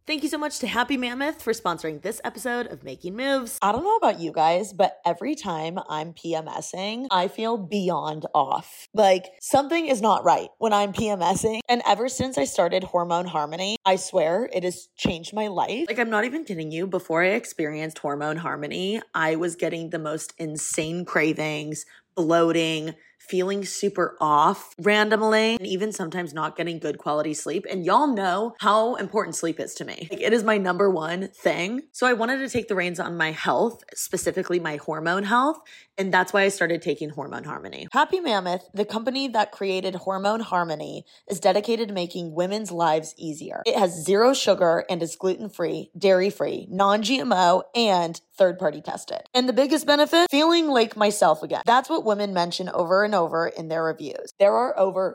Thank you so much to Happy Mammoth for sponsoring this episode of Making Moves. I don't know about you guys, but every time I'm PMSing, I feel beyond off. Like something is not right when I'm PMSing. And ever since I started Hormone Harmony, I swear it has changed my life. Like, I'm not even kidding you. Before I experienced Hormone Harmony, I was getting the most insane cravings, bloating, feeling super off randomly, and even sometimes not getting good quality sleep. And y'all know how important sleep is to me. Like, it is my number one thing. So I wanted to take the reins on my health, specifically my hormone health. And that's why I started taking Hormone Harmony. Happy Mammoth, the company that created Hormone Harmony, is dedicated to making women's lives easier. It has 0 sugar and is gluten-free, dairy-free, non-GMO, and third-party tested. And the biggest benefit? Feeling like myself again. That's what women mention over and over in their reviews. There are over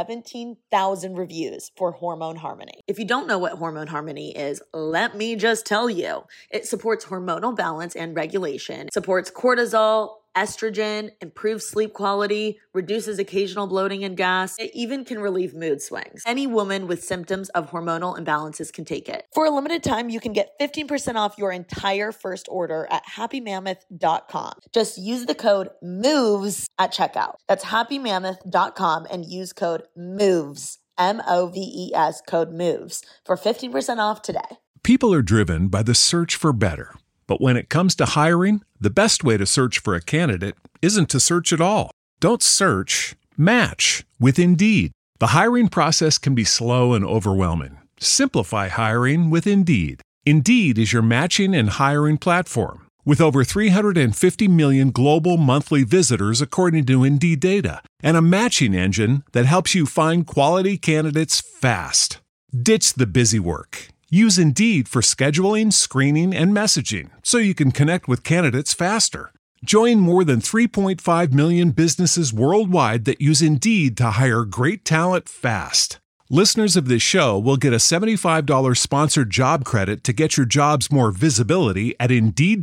17,000 reviews for Hormone Harmony. If you don't know what Hormone Harmony is, let me just tell you. It supports hormonal balance and regulation, supports cortisol, estrogen, improves sleep quality, reduces occasional bloating and gas. It even can relieve mood swings. Any woman with symptoms of hormonal imbalances can take it. For a limited time, you can get 15% off your entire first order at happymammoth.com. Just use the code MOVES at checkout. That's happymammoth.com and use code MOVES, MOVES, code MOVES for 15% off today. People are driven by the search for better. But when it comes to hiring, the best way to search for a candidate isn't to search at all. Don't search, match with Indeed. The hiring process can be slow and overwhelming. Simplify hiring with Indeed. Indeed is your matching and hiring platform. With over 350 million global monthly visitors according to Indeed data, and a matching engine that helps you find quality candidates fast. Ditch the busy work. Use Indeed for scheduling, screening, and messaging so you can connect with candidates faster. Join more than 3.5 million businesses worldwide that use Indeed to hire great talent fast. Listeners of this show will get a $75 sponsored job credit to get your jobs more visibility at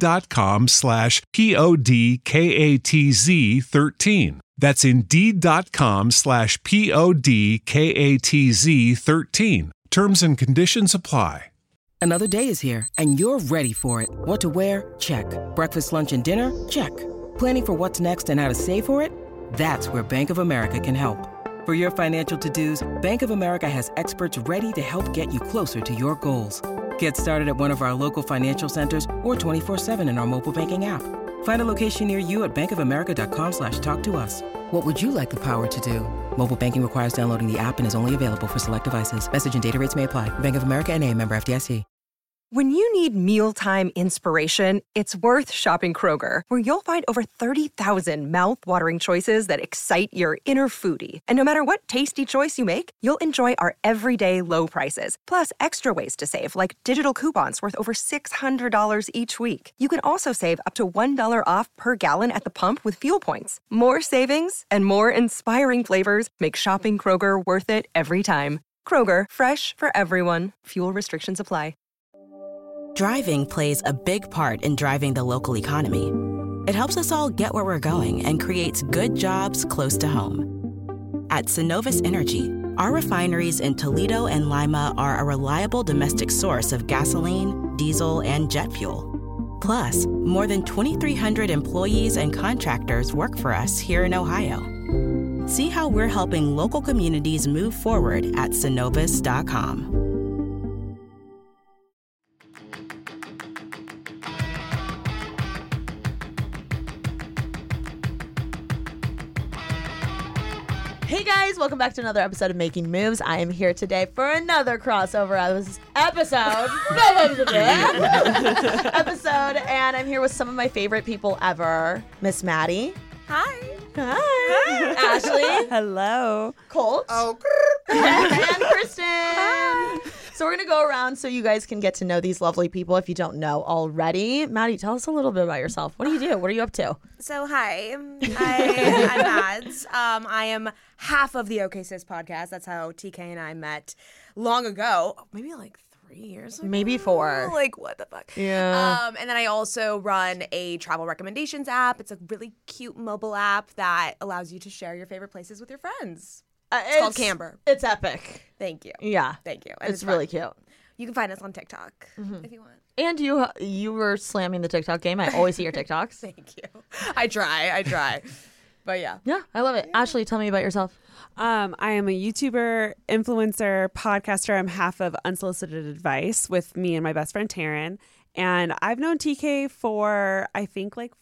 Indeed.com/PODKATZ13. That's Indeed.com/PODKATZ13. Terms and conditions apply. Another day is here, and you're ready for it. What to wear? Check. Breakfast, lunch, and dinner? Check. Planning for what's next and how to save for it? That's where Bank of America can help. For your financial to-dos, Bank of America has experts ready to help get you closer to your goals. Get started at one of our local financial centers or 24/7 in our mobile banking app. Find a location near you at bankofamerica.com/talktous. What would you like the power to do? Mobile banking requires downloading the app and is only available for select devices. Message and data rates may apply. Bank of America N.A., member FDIC. When you need mealtime inspiration, it's worth shopping Kroger, where you'll find over 30,000 mouth-watering choices that excite your inner foodie. And no matter what tasty choice you make, you'll enjoy our everyday low prices, plus extra ways to save, like digital coupons worth over $600 each week. You can also save up to $1 off per gallon at the pump with fuel points. More savings and more inspiring flavors make shopping Kroger worth it every time. Kroger, fresh for everyone. Fuel restrictions apply. Driving plays a big part in driving the local economy. It helps us all get where we're going and creates good jobs close to home. At Synovus Energy, our refineries in Toledo and Lima are a reliable domestic source of gasoline, diesel, and jet fuel. Plus, more than 2,300 employees and contractors work for us here in Ohio. See how we're helping local communities move forward at Synovus.com. Hey guys, welcome back to another episode of Making Moves. I am here today for another crossover episode, and I'm here with some of my favorite people ever. Miss Maddie. Hi. Hi. Ashley. Hello. Colt. Oh. And Kristen. Hi. So we're going to go around so you guys can get to know these lovely people if you don't know already. Maddie, tell us a little bit about yourself. What do you do? What are you up to? So, hi. I'm Mads. I am half of the OK Sis podcast. That's how TK and I met long ago. Maybe like 3 years ago? Maybe 4. Like, what the fuck? Yeah. And then I also run a travel recommendations app. It's a really cute mobile app that allows you to share your favorite places with your friends. It's called Camber. It's epic. Thank you. Yeah. Thank you. And It's really cute. You can find us on TikTok if you want. And you were slamming the TikTok game. I always see your TikToks. Thank you. I try. But yeah. Yeah, I love it. Ashley, tell me about yourself. I am a YouTuber, influencer, podcaster. I'm half of Unsolicited Advice with me and my best friend Taryn. And I've known TK for, I think, like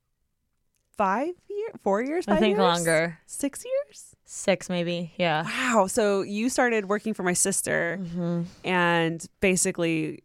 4 years, 5 I think years? longer. 6 years? 6 maybe, yeah. Wow. So you started working for my sister and basically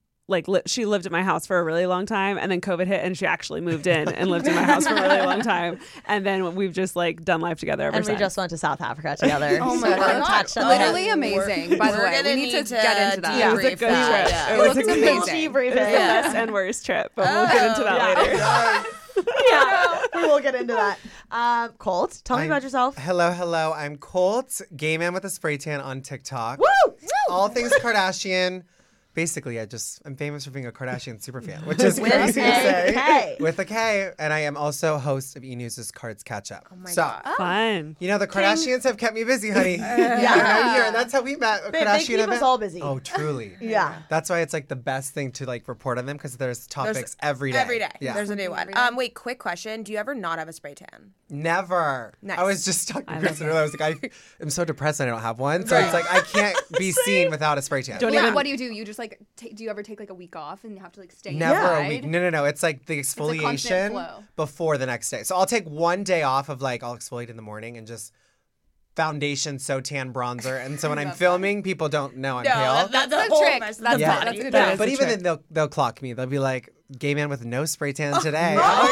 she lived at my house for a really long time, and then COVID hit and she actually moved in and lived in my house for a really long time. And then we've just like done life together ever And since. we just went to South Africa together. Oh my God. Literally amazing, by the way. We need to get into that. Yeah, it was a good trip. Yeah. It was looks a good amazing. It was the best and worst trip, but we'll get into that later. Yeah, we will get into that. Colt, tell me about yourself. Hello. I'm Colt, gay man with a spray tan on TikTok. Woo! All things Kardashian. Basically, I'm famous for being a Kardashian superfan, which is With crazy to a say. K. With a K. And I am also host of E! News' Cards Catch Up. Oh my God. Fun. You know, the Kardashians have kept me busy, honey. Yeah. I'm here. That's how we met. A They Kardashian keep event. us all busy. Oh, truly. Yeah. That's why it's like the best thing to like report on them because there's topics every day. Every day. Yeah. There's a new one. Wait, quick question. Do you ever not have a spray tan? Never. Nice. I was just talking to Kristen earlier. I was like, I'm so depressed and I don't have one. So it's like, I can't be seen without a spray tan. What do you do? You just like, do you ever take like a week off and you have to like stay Never inside? a week. No. It's like the a constant exfoliation flow. before the next day. So I'll take one day off of like, I'll exfoliate in the morning and just foundation, so tan bronzer. And so when I'm filming, people don't know I'm pale. That's the a whole trick. mess. That's Yeah. good. That is But the even trick. then they'll clock me. They'll be like, gay man with no spray tan today. I'm like,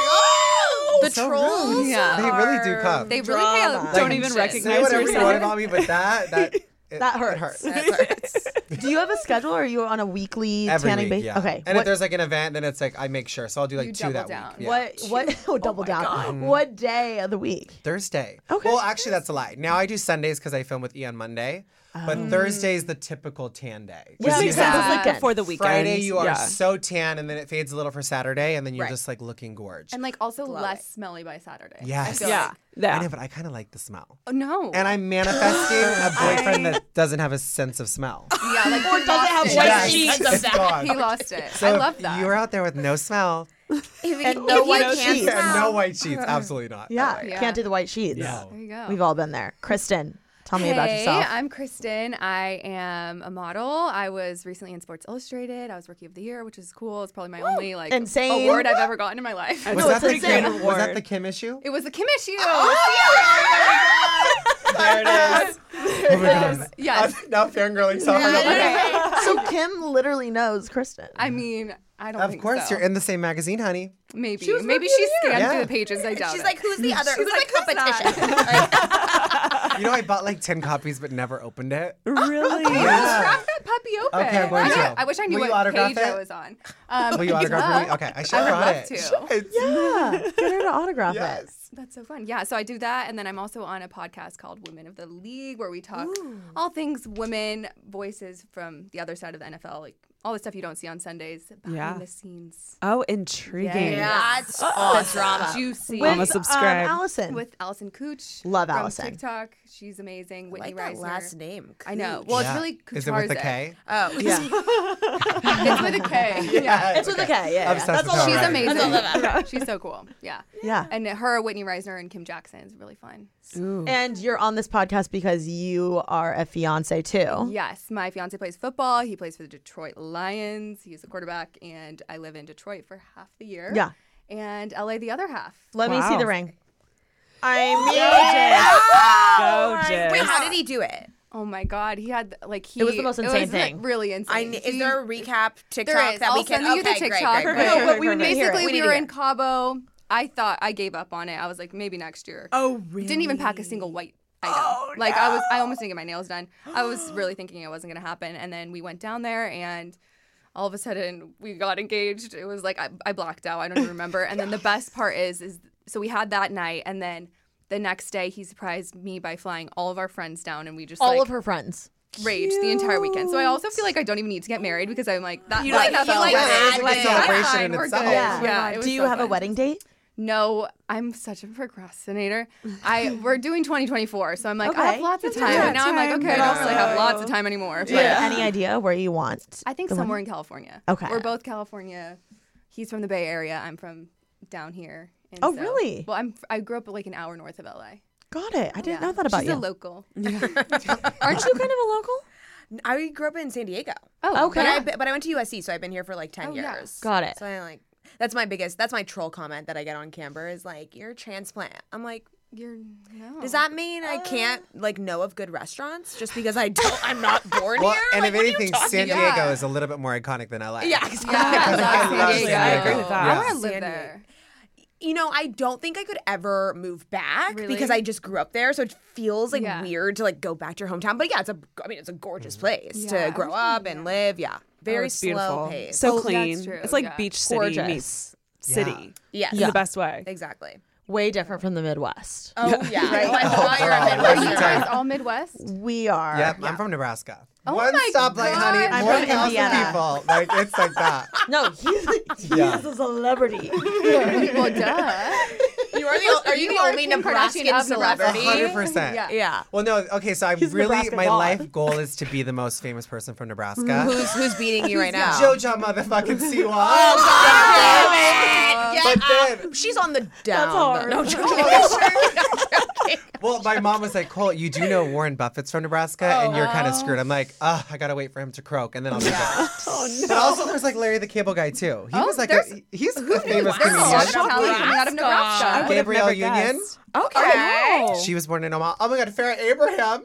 The so trolls. rude. Yeah. They really do come. They really pay Drama. Don't even recognize Say whatever you yourself. want about me, but that hurts. It hurts. Do you have a schedule or are you on a weekly Every tanning week, basis? yeah. Okay. And if there's like an event, then it's like I make sure. So I'll do like You 2 that double down. week. Yeah. what double down. What day of the week? Thursday. Okay. Well, actually, that's a lie. Now I do Sundays because I film with E! on Monday. But Thursday is the typical tan day. Yeah, You makes have- sense. Weekend. Before the weekend. Friday, you are Yeah. so tan, and then it fades a little for Saturday, and then you're Right. just like looking gorge. And like also less smelly by Saturday. Yes. I feel Yeah. like. Yeah. I know, but I kind of like the smell. Oh, no. And I'm manifesting a boyfriend that doesn't have a sense of smell. yeah, like Or doesn't have lost white it. Yes, sheets. it's gone. He lost it. So I if love that. you're out there with no smell And no no white white sheets. sheets. and no white sheets, absolutely not. Yeah, Yeah. can't do the white sheets. No. There you go. We've all been there. Kristen, tell me about yourself. I'm Kristen. I am a model. I was recently in Sports Illustrated. I was Rookie of the Year, which is cool. It's probably my only like Insane. award I've ever gotten in my life. Was No, that it's the insane. Kim? Was that the Kim issue? It was the Kim issue. There it is. Oh my God. Yes. Now fangirling so hard. Okay. So Kim literally knows Kristen. I mean, I don't Of think course, so. you're in the same magazine, honey. Maybe. was Maybe Rookie she of the Year. scanned Yeah. through the pages. I doubt She's it. like, who's the other? Who's like, the who's that? competition? You know, I bought like 10 copies but never opened it. Really? Yeah. Crack that puppy open. Okay, I'm going to. I wish I knew Will you what autograph page I it? was on. Will you autograph for me? Okay, I should have I would brought love it. to. Should. Yeah, get her to autograph it. Yes. That's so fun. Yeah, so I do that. And then I'm also on a podcast called Women of the League where we talk all things women, voices from the other side of the NFL, like all the stuff you don't see on Sundays, behind Yeah. the scenes. Oh, intriguing. Yeah. That's awesome. Juicy. With I'ma subscribe. Allison. With Allison Cooch. Love from Allison. TikTok. She's amazing. I Whitney like that Reisner. last name. I know. Well, Yeah. it's really Kucharczyk. Is it with a K? Oh, Yeah. It's with a K. Yeah. It's with a K. Yeah, Obsessed that's with all. her She's already. amazing. She's so cool. Yeah. Yeah. And her, Whitney Reisner, and Kim Jackson is really fun. And you're on this podcast because you are a fiance too. Yes, my fiance plays football. He plays for the Detroit Lions. He's a quarterback, and I live in Detroit for half the year. Yeah. And LA the other half. Let me see Wow. the ring. I Go, Jess. wait, how did he do it? Oh my God, he had like he. It was the most insane like, thing. really insane. Is there a recap TikTok There is. that I'll we can? send you the Okay, great, TikTok. great, great. No, but we Perfect. basically We we need were to in Cabo. I thought I gave up on it. I was like, maybe next year. Oh, really? Didn't even pack a single white item. Like I almost didn't get my nails done. I was really thinking it wasn't gonna happen. And then we went down there and all of a sudden we got engaged. It was like I blacked out. I don't even remember. And then the best part is so we had that night and then the next day he surprised me by flying all of our friends down and we just all like, of her friends. raged the entire weekend. So I also feel like I don't even need to get married because I'm like that. You that like felt you like good. it's like a Like, celebration fine, in we're itself. good. Yeah. Yeah. It was Do you so have a fun. wedding date? No, I'm such a procrastinator. We're doing 2024, so I'm like, I have lots of time. Yeah, And now I'm like, okay, I don't really have lots of time anymore. But Any idea where you want? I think somewhere in California. Okay. We're both California. He's from the Bay Area. I'm from down here. And Oh, really? Well, I grew up like an hour north of LA. Got it. I didn't know that about She's you. a local. Aren't you kind of a local? I grew up in San Diego. Oh, okay. But I went to USC, so I've been here for like 10 yeah. years. Got it. So I that's my troll comment that I get on Camber is like, you're a transplant. I'm like, No. does that mean I can't like know of good restaurants just because I'm not born Well, here? and Like, if what are you anything, talking San about? Diego is a little bit more iconic than LA. Yeah, exactly. Yeah, love San I agree Diego. with that. I Yeah. want to live San there. You know, I don't think I could ever move back Really? because I just grew up there, so it feels like Yeah. weird to like go back to your hometown. But yeah, it's a gorgeous place Yeah. to grow up and live. Yeah, very it's beautiful. slow pace. So Oh, clean. that's true, It's like yeah. beach city Gorgeous. meets city Yes. in the best way. Exactly. Way different from the Midwest. Oh yeah. Right. Oh, I thought you were a Oh, Are you Midwesterner. guys all Midwest? We are. Yep, I'm from Nebraska. Oh One my stoplight, honey. God. I'm More from thousand Indiana. people. Like it's like that. No, he's Yeah. a celebrity. Well, duh. Are you the are only Kim Kardashian Nebraskan of Nebraska. celebrity? 100%. Yeah. Yeah. Well, no, okay, so I'm He's really, Nebraska my God. life goal is to be the most famous person from Nebraska. Who's beating you right now? JoJo motherfucking Siwa. But then, She's on the down. hard. No, joking. well, my mom was like, Cole, you do know Warren Buffett's from Nebraska, and you're kind of screwed. I'm like, I gotta wait for him to croak, and then I'll be good. But also, there's like Larry the Cable Guy too. He was like, he's a famous There's a lot of comedian. talent coming out of Nebraska. I would've Gabrielle never Union. guessed. Okay. She was born in Omaha. Oh my God, Farrah Abraham.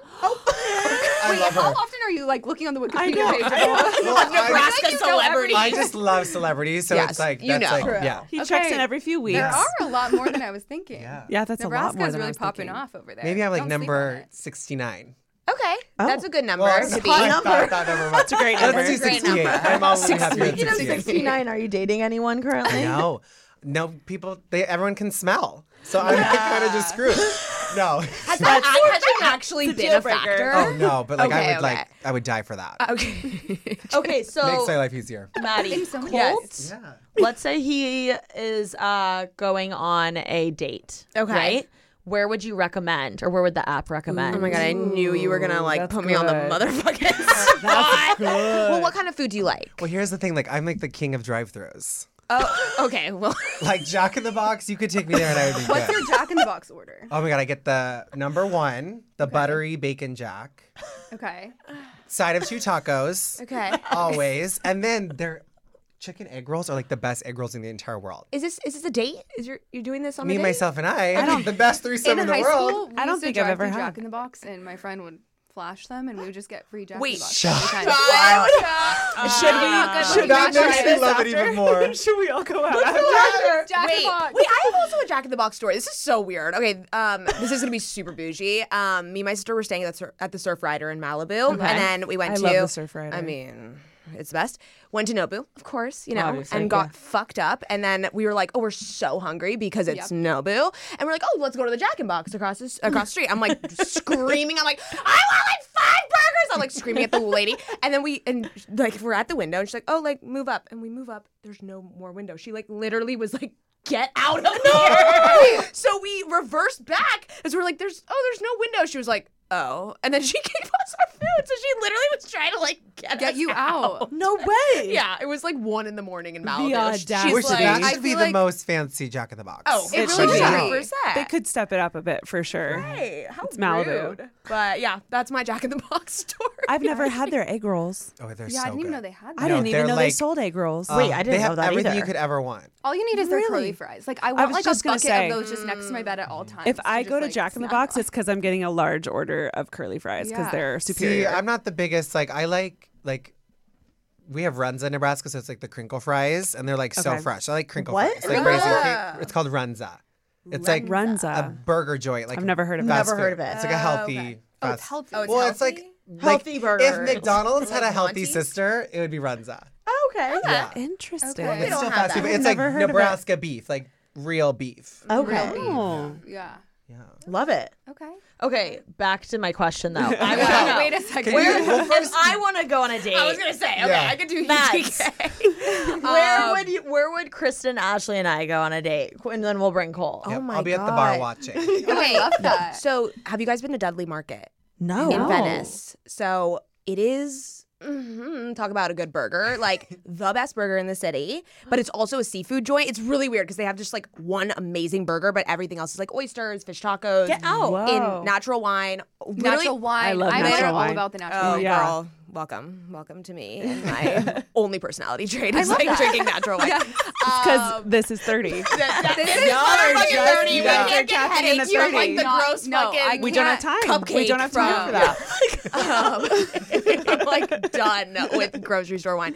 I love How her. often are you like looking on the Wikipedia know. page? Well, Nebraska you know celebrity. I just love celebrities, so Yes, it's like you that's know. like True. yeah. He checks in Okay. every few weeks. There are a lot more than I was thinking. Yeah, that's a lot Nebraska more is than I really was popping thinking. off over there. Maybe I'm like Don't sleep on number it. 69. Okay. That's a good number Well, to be. I thought that number. That's a great number. Let's do It's a great 68. number. I'm always happy with 68. 69. Are you dating anyone currently? No, people. Everyone can smell, so I'm kind of just screwed. No. Has it actually been deal a breaker. factor? Oh no, but like Okay, I would die for that. Okay. Okay, so Makes my life easier. Maddie, so many Colt, ways. Yeah. let's say he is going on a date. Okay. Right? Where would you recommend, or where would the app recommend? Oh my God, I knew you were gonna like that's put me on the good. motherfucking spot. Well, what kind of food do you like? Well, here's the thing. Like, I'm like the king of drive-throughs. Oh, okay. Well, Like Jack in the Box, you could take me there and I would be What's good. your Jack in the Box order? Oh my God, I get the number 1, the buttery bacon jack, Okay. side of 2 tacos, okay. always, and then their chicken egg rolls are like the best egg rolls in the entire world. Is this a date? You're doing this on Me, a date? myself, and I the best threesome in the high world. school, we I don't used to think I've drive ever through had. Jack in the Box, and my friend would flash them, and we would just get free Jack Wait, in the Box. shut every time. Should we? That makes me love it even more. Should we all go out? Jack in Wait, the Box. wait, I have also a Jack in the Box story. This is so weird. Okay, this is gonna be super bougie. Me and my sister were staying at the Surf Rider in Malibu, and then we went I to love the Surf Rider. I mean, it's the best. Went to Nobu, of course, you know, Obviously, and got fucked up. And then we were like, oh, we're so hungry because it's Nobu, and we're like, oh, let's go to the Jack in Box across the street. I'm like screaming. I'm like, I want like 5 burgers. I'm like screaming at the lady, and then we're at the window, and she's like, oh, like move up, and we move up. There's no more window. She like literally was like, get out of here. So we reversed back as we're like, there's no window. She was like, oh, and then she gave us our food. So she literally was trying to like get us you out. No way. Yeah, it was like 1 a.m. in Malibu. audacity. Which She's like, that I should be feel the like, most fancy Jack in the Box. Oh, It it really really should is. They could step it up a bit for sure. Right. How It's Malibu. rude. But yeah, that's my Jack in the Box story. I've never had their egg rolls. Oh, they're Yeah, so I didn't even good. know they had I that. didn't even they're know they like- sold egg rolls. Wait, I didn't they know have that everything you either. could ever want. All you need is their Really? curly fries. Like I want was like just a gonna bucket say- of those just next to my bed at all times. If to I just, go to like, Jack in the snack Box, on. it's because I'm getting a large order of curly fries because Yeah. they're See, superior. I'm not the biggest. Like, I like we have Runza in Nebraska, so it's like the crinkle fries, and they're like so Okay. fresh. I like crinkle What? fries. Like raisin cake. It's called Runza. It's like a Runza. burger joint. Like I've never heard of it. fast Never heard food. of it. It's like a healthy. Oh, it's fast- healthy. Oh, it's well, it's like healthy? Healthy If burger. McDonald's had a Like healthy Monty's? sister, it would be Runza. Okay. Yeah. Interesting. Okay. We It's don't still have fast food, that. but it's Never like heard of it. Nebraska beef, like real beef. Okay. Oh. Yeah. Yeah. Love it. Okay. Okay, back to my question though. I Wait, want to know. wait a second. Can you- well, If I want to go on a date, I was gonna say, okay, Yeah. I could do Mads. UGK. where would you Where would Kristen, Ashley, and I go on a date? And then we'll bring Cole. Yep, Oh my I'll be at the bar God. watching. I love that. So, have you guys been to Dudley Market No. in Venice? So it is. Talk about a good burger, like the best burger in the city, but it's also a seafood joint. It's really weird because they have just like one amazing burger, but everything else is like oysters, fish tacos, Get out. Whoa. in natural wine. Natural wine. I love I'm natural like all wine. about the natural Oh, wine. Yeah. girl, welcome to me. And my only personality trait is love like that. drinking natural wine. Because this is 30. This is Y'all are fucking just- 30. You yeah. can't get Tapping in the headaches. You have like 30. the Not- gross no, fucking. I We don't have time. We don't have time for that. I'm like done with grocery store wine.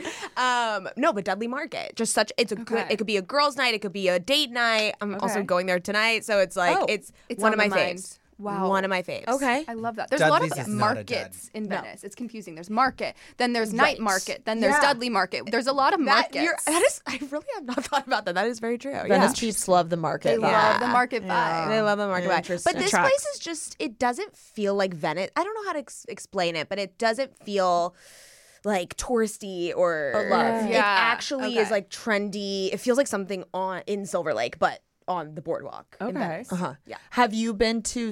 No, but Dudley Market, just such. It's a good. Okay. It could be a girls' night. It could be a date night. I'm also Okay. going there tonight, so it's like it's one on of my the mind. faves. Wow. One of my faves. Okay. I love that. There's a lot Dudley's of is not a dud. markets in Venice. It's confusing. There's market, then there's night market, then there's Yeah. Dudley Market. There's a lot of markets. That is. I really have not thought about that. That is very true. Venice peeps love the market. They vibe. love the market vibe. They love the market vibe. Interesting. But this Tracks. place is just, it doesn't feel like Venice. I don't know how to explain it, but it doesn't feel like touristy or love. It Yeah. actually is Okay. like trendy. It feels like something in Silver Lake, but on the boardwalk. in Okay. Venice. Yeah. Have you been to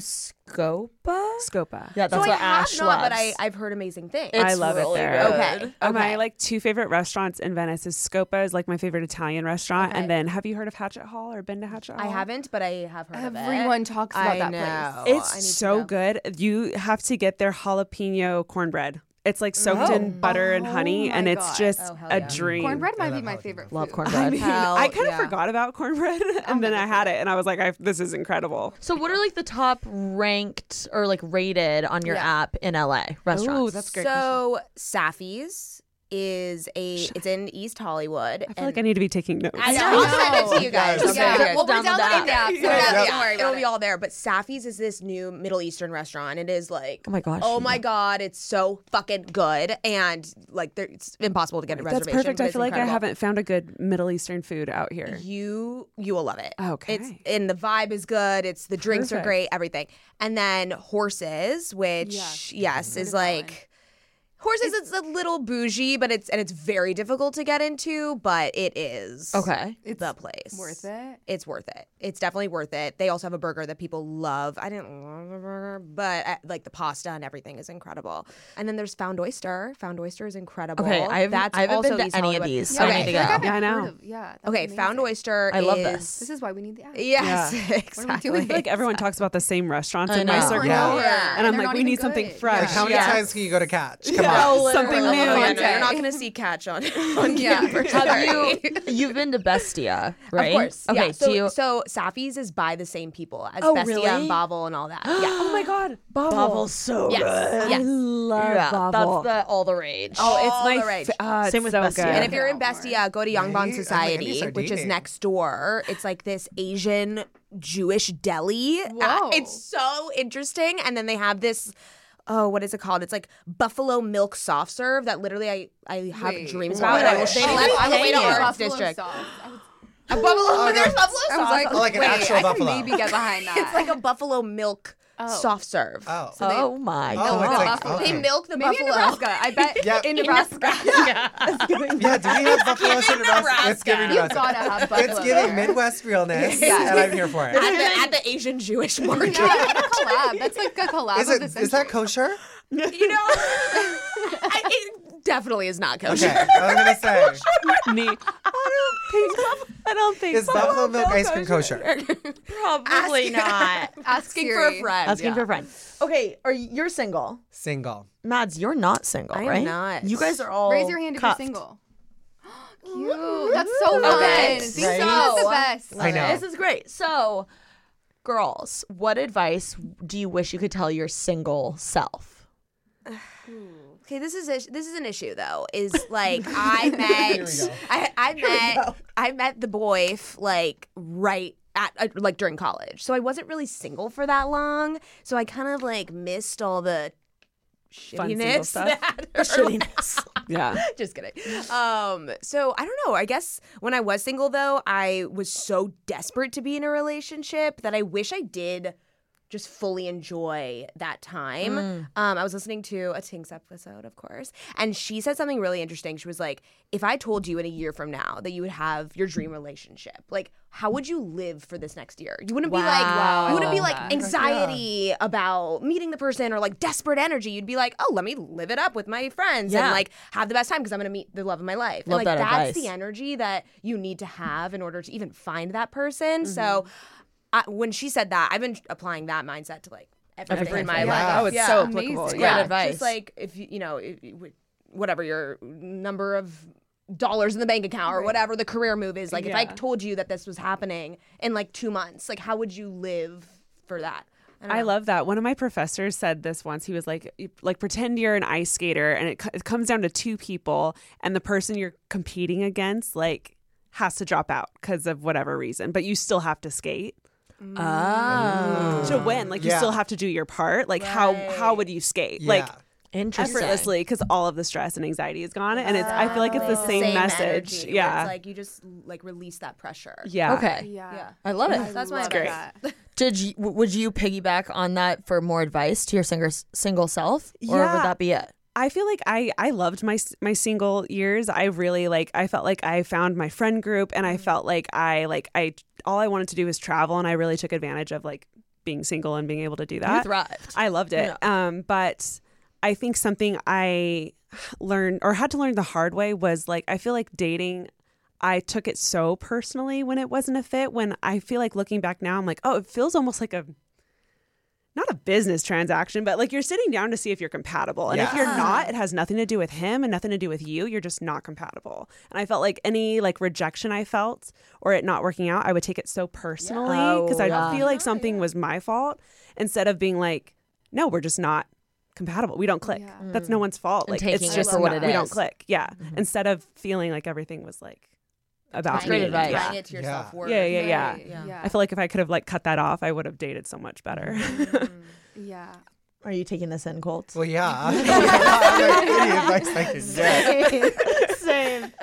Scopa? Scopa. Yeah, that's So I what have Ash not, but loves. I've heard amazing things. It's I love really it there. good. Okay. My like two favorite restaurants in Venice is Scopa is like my favorite Italian restaurant, and then have you heard of Hatchet Hall or been to Hatchet Hall? I haven't, but I have heard of it. Everyone talks about I that know. place. It's I need to so go. good. You have to get their jalapeno cornbread. It's like soaked in butter and honey, my and it's God. just Oh, hell a yeah. dream. Cornbread might be love my jalapeno. favorite Love food. cornbread. Hell I kind of yeah. forgot about cornbread, and then I had it, and I was like, this is incredible. So, what are like the top ranked or like rated on your app in LA restaurants? Ooh, that's great. So Safi's is it's in East Hollywood. I feel like I need to be taking notes. I know. I'll send it to you guys. Yes. Okay, Yeah. good. Well, we're Download the downloading the app. app. So Yeah, don't worry it'll about be it. all there. But Safi's is this new Middle Eastern restaurant. It is like, Oh my gosh. oh my god, it's so fucking good, and like it's impossible to get a That's reservation. perfect. but I it's feel like I incredible. haven't found a good Middle Eastern food out here. You will love it. Okay. It's and the vibe is good. It's the drinks are Perfect. great, everything. And then Horses, which yes is like Horses. It's a little bougie, but it's very difficult to get into, but it is Okay. It's the place. Worth it? It's worth it. It's definitely worth it. They also have a burger that people love. I didn't love the burger, but like the pasta and everything is incredible. And then there's Found Oyster. Found Oyster is incredible. Okay, I haven't also been to East any of Hollywood. these, so I okay. need to I feel like go. I've Yeah, I know. heard of- Yeah. that's Okay, amazing. Found Oyster. I love is, this. This is why we need the app. Yes, What are we exactly. doing? I feel like everyone talks about the same restaurants I in my know. circle, Yeah. and I'm they're like, not we even need something good. fresh. Like, how many Yeah. times can you go to Catch? Come Yeah. on. Something literally. new. Oh, yeah, no, Okay. you're not going to see Catch on Yeah. camera. You've been to Bestia, right? Of course. Okay. Yeah. do you? So Safi's is by the same people as Oh, Bestia really? and Bavel and all that. Yeah. Oh my God, Bavel. Bavel's so Yes. good. Yes. I love Yeah, Bavel. that's all the rage. Oh, it's all my the rage. it's Same with so Bestia. good. And if you're in Yeah. Bestia, go to Yongbon Right? Society, Miami which is Sardini. next door. It's like this Asian Jewish deli. Whoa. It's so interesting. And then they have this. Oh, what is it called? It's like buffalo milk soft serve that literally I have Wait, dreams what? about. And I will They schlep really on the way to hang it. Arts Buffalo District. sauce. I was- A buffalo. There's buffalo I sauce. was like, Oh, like an wait, actual I buffalo. can maybe get behind that. It's like a buffalo milk soft serve. Oh. Oh my Oh, god. it's like, buffalo. okay. They milk the Maybe in buffalo. Nebraska. I bet Yeah. in Nebraska. Yeah, do we have buffalo in Nebraska? It's giving You Nebraska. gotta have buffalo. It's giving Midwest realness, and I'm here for it. At the Asian Jewish market. Yeah, what a collab. That's like a collab Is of it? the Is century. that kosher? You know, it definitely is not kosher. Okay, I was gonna say, me. I don't think is buffalo milk ice cream kosher? Probably not. Asking for Siri. a friend. Asking for a friend. Okay, you're single? Single. Mads, you're not single, I am right? not. You guys are all Raise your hand if cuffed. you're single. Cute. That's so fun. Okay, See, right? that's the best. I know. This is great. So, girls, what advice do you wish you could tell your single self? Okay, this is an issue though. Is like I met the boy like right at like during college, so I wasn't really single for that long. So I kind of like missed all the Fun single shittiness. stuff. Shittiness. Yeah. Just kidding. So I don't know. I guess when I was single though, I was so desperate to be in a relationship that I wish I did just fully enjoy that time. I was listening to a Tinks episode, of course, and she said something really interesting. She was like, if I told you in a year from now that you would have your dream relationship, like, how would you live for this next year? You wouldn't be like, you wouldn't be like anxiety about meeting the person or like desperate energy. You'd be like, oh, let me live it up with my friends and like have the best time because I'm going to meet the love of my life. Love and like that that's advice. the energy that you need to have in order to even find that person. So when she said that, I've been applying that mindset to like everything in my life. Oh, it's so applicable. Amazing. Great advice. Just like if whatever your number of dollars in the bank account or whatever the career move is, like if I told you that this was happening in like 2 months, like how would you live for that? I love that. One of my professors said this once. He was like pretend you're an ice skater and it comes down to 2 people and the person you're competing against like has to drop out because of whatever reason, but you still have to skate. To win, like you still have to do your part. Like how would you skate? Like effortlessly because all of the stress and anxiety is gone, and I feel like it's the same message. Energy, where it's like you just like release that pressure. Yeah. Okay. Yeah. I love it. That's my great. advice. Would you piggyback on that for more advice to your single self, or would that be it? I feel like I loved my single years. I really I felt like I found my friend group, and I felt like I all I wanted to do was travel, and I really took advantage of like being single and being able to do that. You thrived. I loved it. Yeah. But I think something I learned or had to learn the hard way was like I feel like dating, I took it so personally when it wasn't a fit. When I feel like looking back now, I'm like, oh, it feels almost like not a business transaction, but like you're sitting down to see if you're compatible. And if you're not, it has nothing to do with him and nothing to do with you. You're just not compatible. And I felt like any like rejection I felt or it not working out, I would take it so personally because I feel like something was my fault instead of being like, no, we're just not compatible. We don't click. Yeah. That's no one's fault. And like taking it's just it for what it we is. don't click. Yeah. Instead of feeling like everything was like about That's great me. advice. Tying it to your self-worth. Yeah. Yeah. I feel like if I could have like cut that off, I would have dated so much better. Yeah. Are you taking this in, Colt? Well, yeah. Any advice I can get. Same.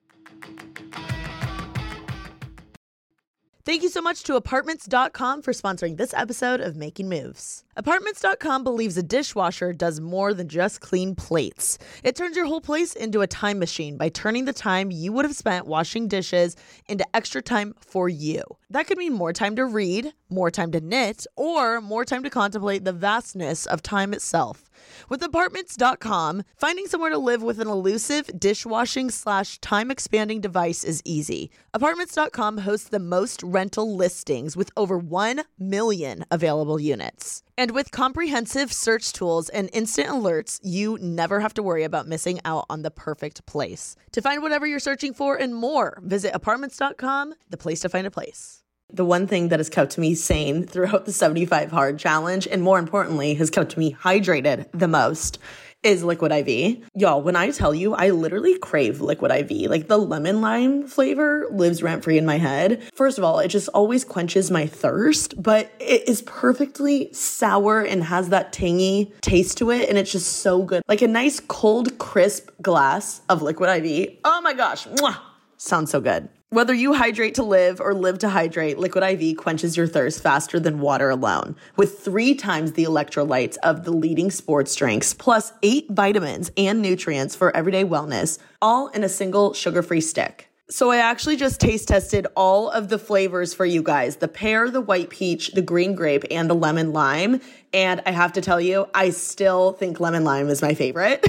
Thank you so much to Apartments.com for sponsoring this episode of Making Moves. Apartments.com believes a dishwasher does more than just clean plates. It turns your whole place into a time machine by turning the time you would have spent washing dishes into extra time for you. That could mean more time to read, more time to knit, or more time to contemplate the vastness of time itself. With Apartments.com, finding somewhere to live with an elusive dishwashing/time expanding device is easy. Apartments.com hosts the most rental listings with over 1 million available units. And with comprehensive search tools and instant alerts, you never have to worry about missing out on the perfect place. To find whatever you're searching for and more, visit Apartments.com, the place to find a place. The one thing that has kept me sane throughout the 75 Hard Challenge, and more importantly, has kept me hydrated the most, is Liquid IV. Y'all, when I tell you, I literally crave Liquid IV. Like the lemon lime flavor lives rent free in my head. First of all, it just always quenches my thirst, but it is perfectly sour and has that tangy taste to it. And it's just so good. Like a nice cold, crisp glass of Liquid IV. Oh my gosh. Mwah! Sounds so good. Whether you hydrate to live or live to hydrate, Liquid IV quenches your thirst faster than water alone. With 3 times the electrolytes of the leading sports drinks, plus 8 vitamins and nutrients for everyday wellness, all in a single sugar-free stick. So I actually just taste tested all of the flavors for you guys. The pear, the white peach, the green grape, and the lemon lime. And I have to tell you, I still think lemon lime is my favorite.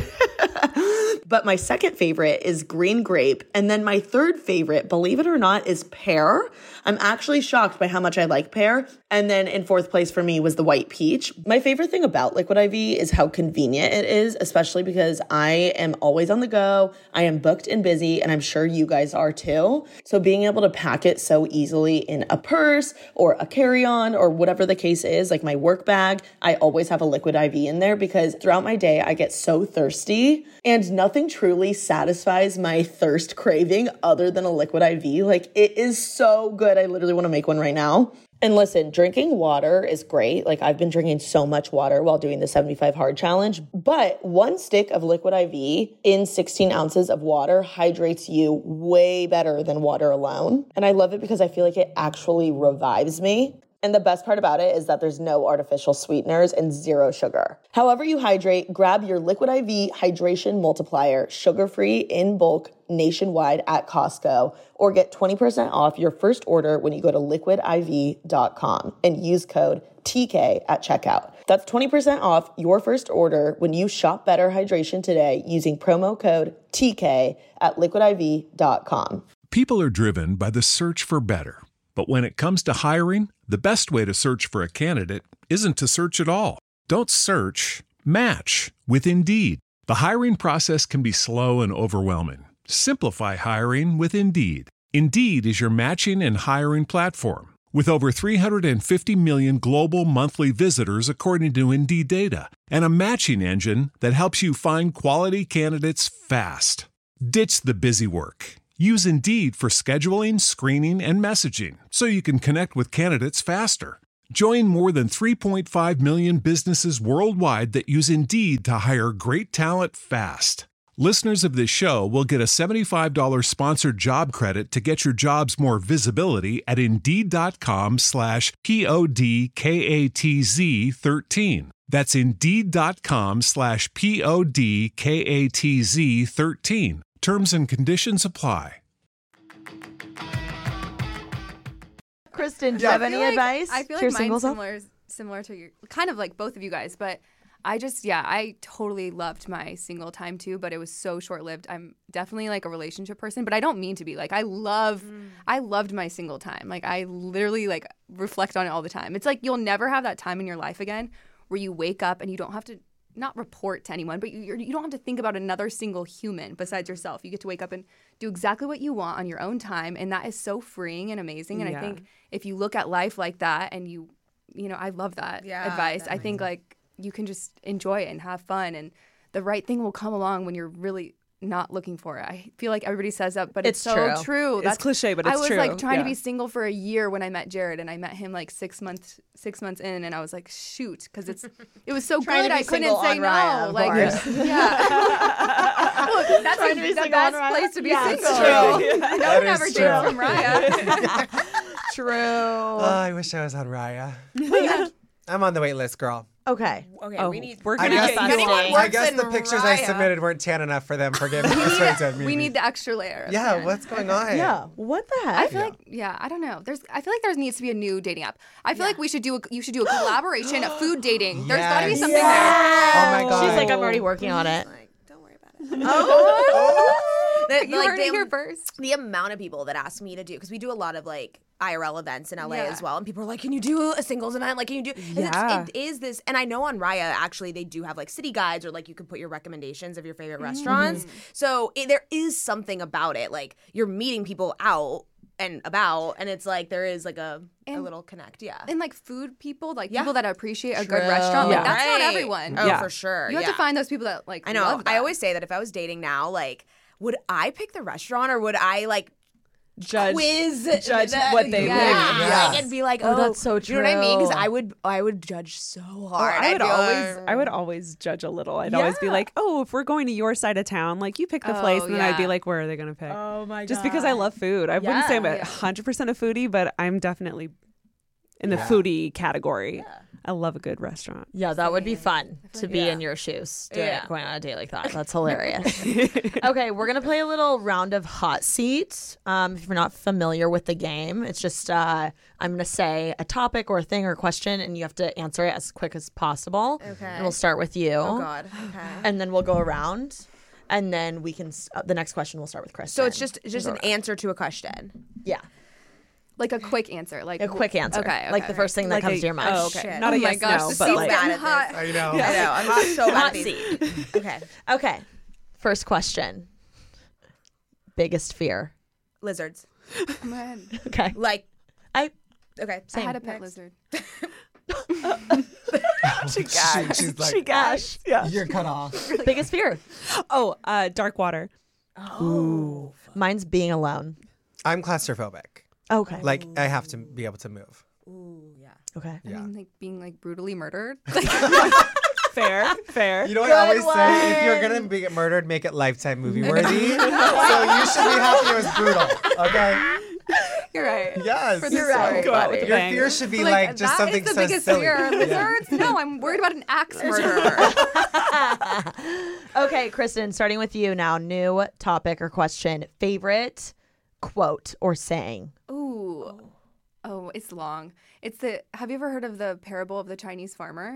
But my second favorite is green grape. And then my third favorite, believe it or not, is pear. I'm actually shocked by how much I like pear. And then in fourth place for me was the white peach. My favorite thing about Liquid IV is how convenient it is, especially because I am always on the go. I am booked and busy, and I'm sure you guys are too. So being able to pack it so easily in a purse or a carry-on or whatever the case is, like my work bag, I always have a Liquid IV in there because throughout my day, I get so thirsty and nothing truly satisfies my thirst craving other than a Liquid IV. Like it is so good. I literally want to make one right now. And listen, drinking water is great. Like I've been drinking so much water while doing the 75 Hard Challenge, but 1 stick of Liquid IV in 16 ounces of water hydrates you way better than water alone. And I love it because I feel like it actually revives me. And the best part about it is that there's no artificial sweeteners and zero sugar. However you hydrate, grab your Liquid IV Hydration Multiplier, sugar-free in bulk nationwide at Costco, or get 20% off your first order when you go to liquidiv.com and use code TK at checkout. That's 20% off your first order when you shop Better Hydration today using promo code TK at liquidiv.com. People are driven by the search for better. But when it comes to hiring, the best way to search for a candidate isn't to search at all. Don't search, match with Indeed. The hiring process can be slow and overwhelming. Simplify hiring with Indeed. Indeed is your matching and hiring platform. With over 350 million global monthly visitors according to Indeed data, and a matching engine that helps you find quality candidates fast. Ditch the busy work. Use Indeed for scheduling, screening, and messaging so you can connect with candidates faster. Join more than 3.5 million businesses worldwide that use Indeed to hire great talent fast. Listeners of this show will get a $75 sponsored job credit to get your jobs more visibility at Indeed.com/PODKATZ13. That's Indeed.com/PODKATZ13. Terms and conditions apply. Kristen, do you have any advice? I feel like mine's similar to your, kind of like both of you guys, but I totally loved my single time too, but it was so short-lived. I'm definitely like a relationship person, but I don't mean to be. Like I loved my single time. Like I literally like reflect on it all the time. It's like you'll never have that time in your life again where you wake up and you don't have to not report to anyone, but you don't have to think about another single human besides yourself. You get to wake up and do exactly what you want on your own time, and that is so freeing and amazing. And I think if you look at life like that, and you know, I love that advice. I think like you can just enjoy it and have fun, and the right thing will come along when you're really not looking for it. I feel like everybody says that, but it's so true. It's cliche, but it's true. I was like trying to be single for a year when I met Jared, and I met him like 6 months in, and I was like, shoot, because it was so good. I couldn't say no. Like, Look, that's the best place to be single. True. No one ever dates from Raya. True. Oh, I wish I was on Raya. I'm on the wait list, girl. Okay. We're gonna get you on. I guess the pictures I submitted weren't tan enough for them. Forgive me. We need the extra layer. Yeah, what's going on? Yeah, what the heck? I feel like I don't know. I feel like there needs to be a new dating app. I feel like you should do a collaboration of food dating. There's got to be something there. Oh my god. She's like, I'm already working on it. Don't worry about it. You heard it here first. The amount of people that ask me to do, because we do a lot of like IRL events in LA as well, and people are like, can you do a singles event? Like, can you do? And it is this, and I know on Raya actually they do have like city guides, or like you can put your recommendations of your favorite restaurants. So there is something about it, like you're meeting people out and about, and it's like there is like a little connect, and like food people, like people that appreciate a good restaurant, like that's not everyone. Oh, for sure. You have to find those people that like. I know. Love that. I always say that if I was dating now, like, would I pick the restaurant, or would I like judge what they pick? Like, and be like, oh, that's so true. You know what I mean? Because I would judge so hard. I would always judge a little. I'd always be like, oh, if we're going to your side of town, like you pick the place, and then I'd be like, where are they gonna pick? Oh my god! Just because I love food, I wouldn't say I'm 100% a foodie, but I'm definitely in the foodie category. Yeah. I love a good restaurant. Yeah, that would be fun to be in your shoes going on a date like that. That's hilarious. Okay, we're going to play a little round of hot seat. If you're not familiar with the game, it's just I'm going to say a topic or a thing or a question, and you have to answer it as quick as possible. Okay. And we'll start with you. Oh, God. Okay. And then we'll go around. And then we can the next question we'll start with Kristen. So it's just an answer to a question. Yeah. Like a quick answer, like a quick answer, like the first thing that comes to your mind. Oh, okay. Not a yes, no, but like bad at this. I know. I know. I'm not so bad hot at seat. Okay. Okay. First question. Biggest fear. Lizards. Come on. Okay. Like I had a pet lizard. She gosh. Yeah. You're cut off. Biggest fear. Oh, dark water. Oh. Mine's being alone. I'm claustrophobic. Okay. Like I have to be able to move. Ooh, yeah. Okay. I mean, like being like brutally murdered. Fair. You know what I always say? If you're gonna get murdered, make it Lifetime movie worthy. So you should be happy it was brutal. Okay. You're right. Yes. For the You're right. story. Go out with a Your bang. fear should be like just something that is so the biggest silly. fear. Lizards? No, I'm worried about an axe murderer. Okay, Kristen, starting with you now. New topic or question. Favorite quote or saying? Ooh. Oh, it's long. Have you ever heard of the parable of the Chinese farmer?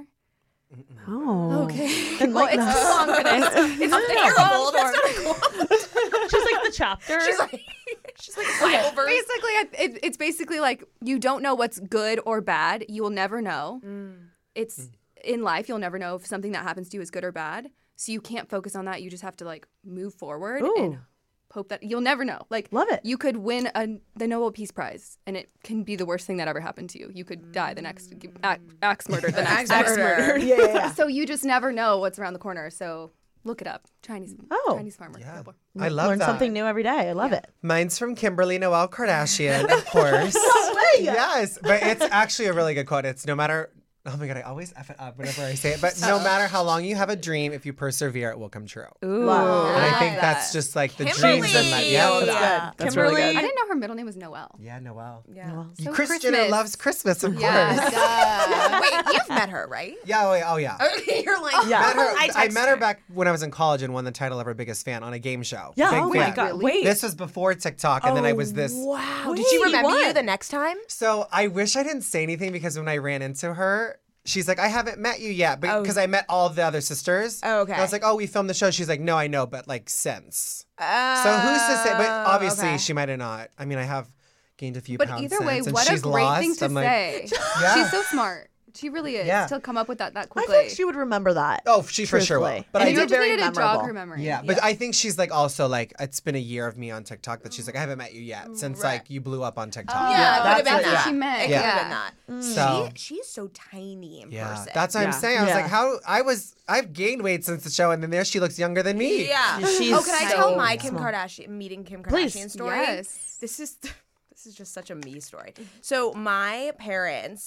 Oh. Okay. Well, it's too long for this. It's a parable. That's not a quote. She's like the chapter. She's like Bible verse. Basically, it's basically like you don't know what's good or bad. You will never know. It's in life. You'll never know if something that happens to you is good or bad. So you can't focus on that. You just have to like move forward and hope that you'll never know. Like, love it. You could win the Nobel Peace Prize, and it can be the worst thing that ever happened to you. You could die the next axe murder. The next Axe murder. Yeah. So you just never know what's around the corner. So look it up. Chinese farmer. Yeah. parable. I love Learn that. something new every day. I love it. Mine's from Kimberly Noel Kardashian, of course. No way. Yes, but it's actually a really good quote. It's no matter. Oh my God, I always F it up whenever I say it. But no matter how long you have a dream, if you persevere, it will come true. Ooh. Wow. And I think that's just like the Kimberly. dreams in life. Yeah, That's Yeah. good. That's Kimberly. really I good. didn't know her middle name was Noelle. Yeah, Noel. Yeah. So Kris Jenner Christmas. loves Christmas, of course. Yeah. Wait, you've met her, right? Yeah, oh yeah. You're like, Yeah. Met her, I text met her back when I was in college and won the title of her biggest fan on a game show. Yeah, Big oh my fan. God, wait. This was before TikTok, and then I was this. Wow. Did she remember you the next time? So I wish I didn't say anything because when I ran into her, she's like, I haven't met you yet, but because I met all the other sisters. Oh, okay. And I was like, oh, we filmed the show. She's like, no, I know, but like since. So who's to say? But obviously, okay. she might have not. I mean, I have gained a few But pounds either way, since, and what a she's great lost. thing to I'm like, say. Yeah. She's so smart. She really is. Yeah. To come up with that I quickly. feel like she would remember that. Oh, she for sure will. Truthfully. But And I you you're do. just very needed to jog memorable. her memory. Yeah, but I think she's like also like it's been a year of me on TikTok that she's like I haven't met you yet since like you blew up on TikTok. Yeah, it could have That's been what that. she meant. It Yeah. could have been that. So She's so tiny in yeah, person. that's what I'm Yeah. saying. I was Yeah. like, I've gained weight since the show, and then there she looks younger than me. Yeah. She's Oh, can I so tell my small. meeting Kim Please. Kardashian story? Yes. This is just such a me story. So my parents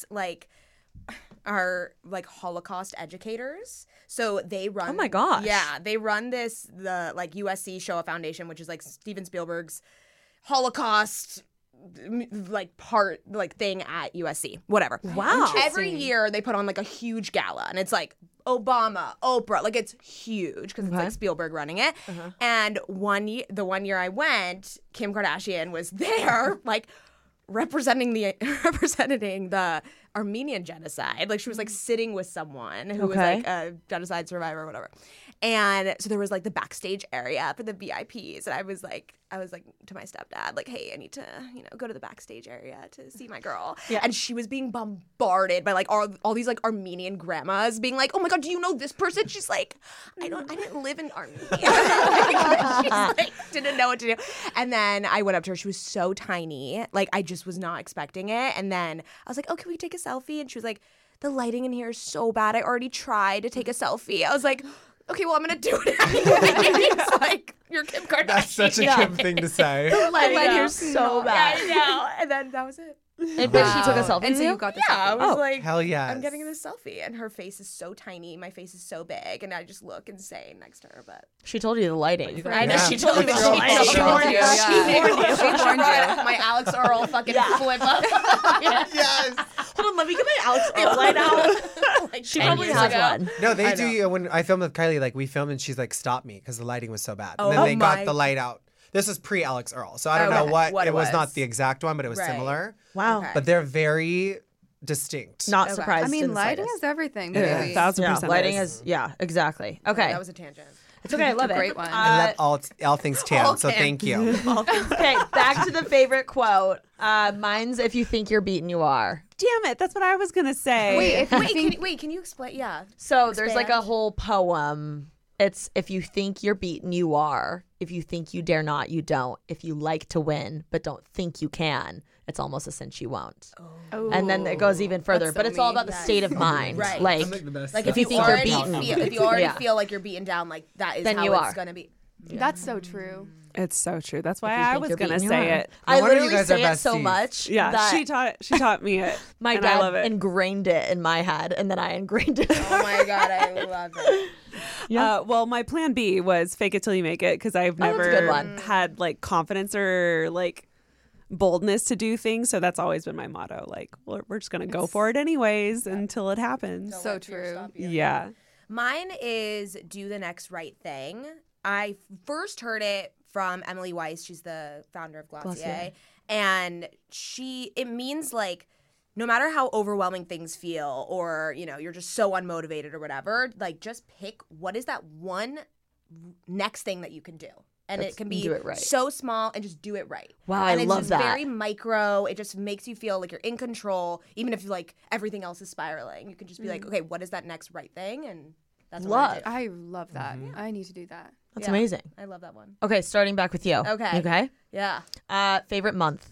are like Holocaust educators. So they run Oh my gosh. Yeah, they run the like USC Shoah Foundation, which is like Steven Spielberg's Holocaust thing at USC. Whatever. Wow. Every year they put on like a huge gala and it's like Obama, Oprah, like it's huge because it's like Spielberg running it. And the one year I went, Kim Kardashian was there like representing the Armenian genocide. Like she was like sitting with someone who was like a genocide survivor or whatever. And so there was like the backstage area for the VIPs. And I was like to my stepdad, like, hey, I need to, go to the backstage area to see my girl. Yeah. And she was being bombarded by like all these like Armenian grandmas being like, oh my God, do you know this person? She's like, I didn't live in Armenia. She's like, didn't know what to do. And then I went up to her. She was so tiny. Like I just was not expecting it. And then I was like, oh, can we take a selfie? And she was like, the lighting in here is so bad. I already tried to take a selfie. I was like, okay, well, I'm going to do it anyway. It's like, you're Kim Kardashian. That's such a Kim thing to say. The lighting in know. here's so bad. Yeah, I know. And then that was it. And but she took a selfie. And so with you got the Yeah, I selfie. was like, Hell yes. I'm getting this selfie. And her face is so tiny. My face is so big. And I just look insane next to her. But She told you the lighting. I know. Yeah. She told me It's that real life. she warned you. Yeah. She warned you. She warned you. My Alex Earl fucking flip up. Yes. Hold on, let me get my Alex Earl light out. Like She 10 probably years has ago. one. No, they do. When I filmed with Kylie, like we filmed and she's like, stop me because the lighting was so bad. And Oh then they my- got the light out. This is pre Alex Earl, so I don't Okay. know what What it was. was. Not the exact one, but it was Right. similar. Wow. Okay. But they're very distinct. Not Okay. surprised. I mean, in the lighting slightest. is everything, Yeah, baby. 1,000% Lighting is. is, exactly. Okay. That was a tangent. It's okay. I love a it. great one. I love all things tan, so tan. thank you. Okay, back to the favorite quote. Mine's if you think you're beaten, you are. Damn it, that's what I was gonna say. Wait, can you explain? Yeah. So there's like a Expand. whole poem. It's if you think you're beaten, you are. If you think you dare not, you don't. If you like to win, but don't think you can, it's almost a cinch you won't. Oh. And then it goes even further. That's but so it's all me. about the Yes. state of mind. Right. Like, Like if you think you're already beaten. if you already Yeah. feel like you're beaten down, like that is Then how you it's are. gonna be. That's so true. It's so true. That's why If you I think was you're gonna beaten, you say are. it. I No wonder you literally guys are say it so besties. much. Yeah, that she taught me it. my and dad I love it. ingrained it in my head, and then I ingrained it. Oh my God, I love it. Well, my plan B was fake it till you make it because I've that's a good never one. had like confidence or like boldness to do things. So that's always been my motto. Like, we're just gonna go for it anyways until it happens. So true. Yeah. Mine is do the next right thing. I first heard it from Emily Weiss. She's the founder of Glossier. And it means like, no matter how overwhelming things feel or, you're just so unmotivated or whatever, like just pick what is that one next thing that you can do. And it can be so small and just do it right. Wow, I love that. And it's just very micro. It just makes you feel like you're in control, even if like everything else is spiraling. You can just be like, okay, what is that next right thing? And that's what I do. I love that. I need to do that. That's amazing. I love that one. Okay, starting back with you. Okay. Okay? Yeah. Favorite month?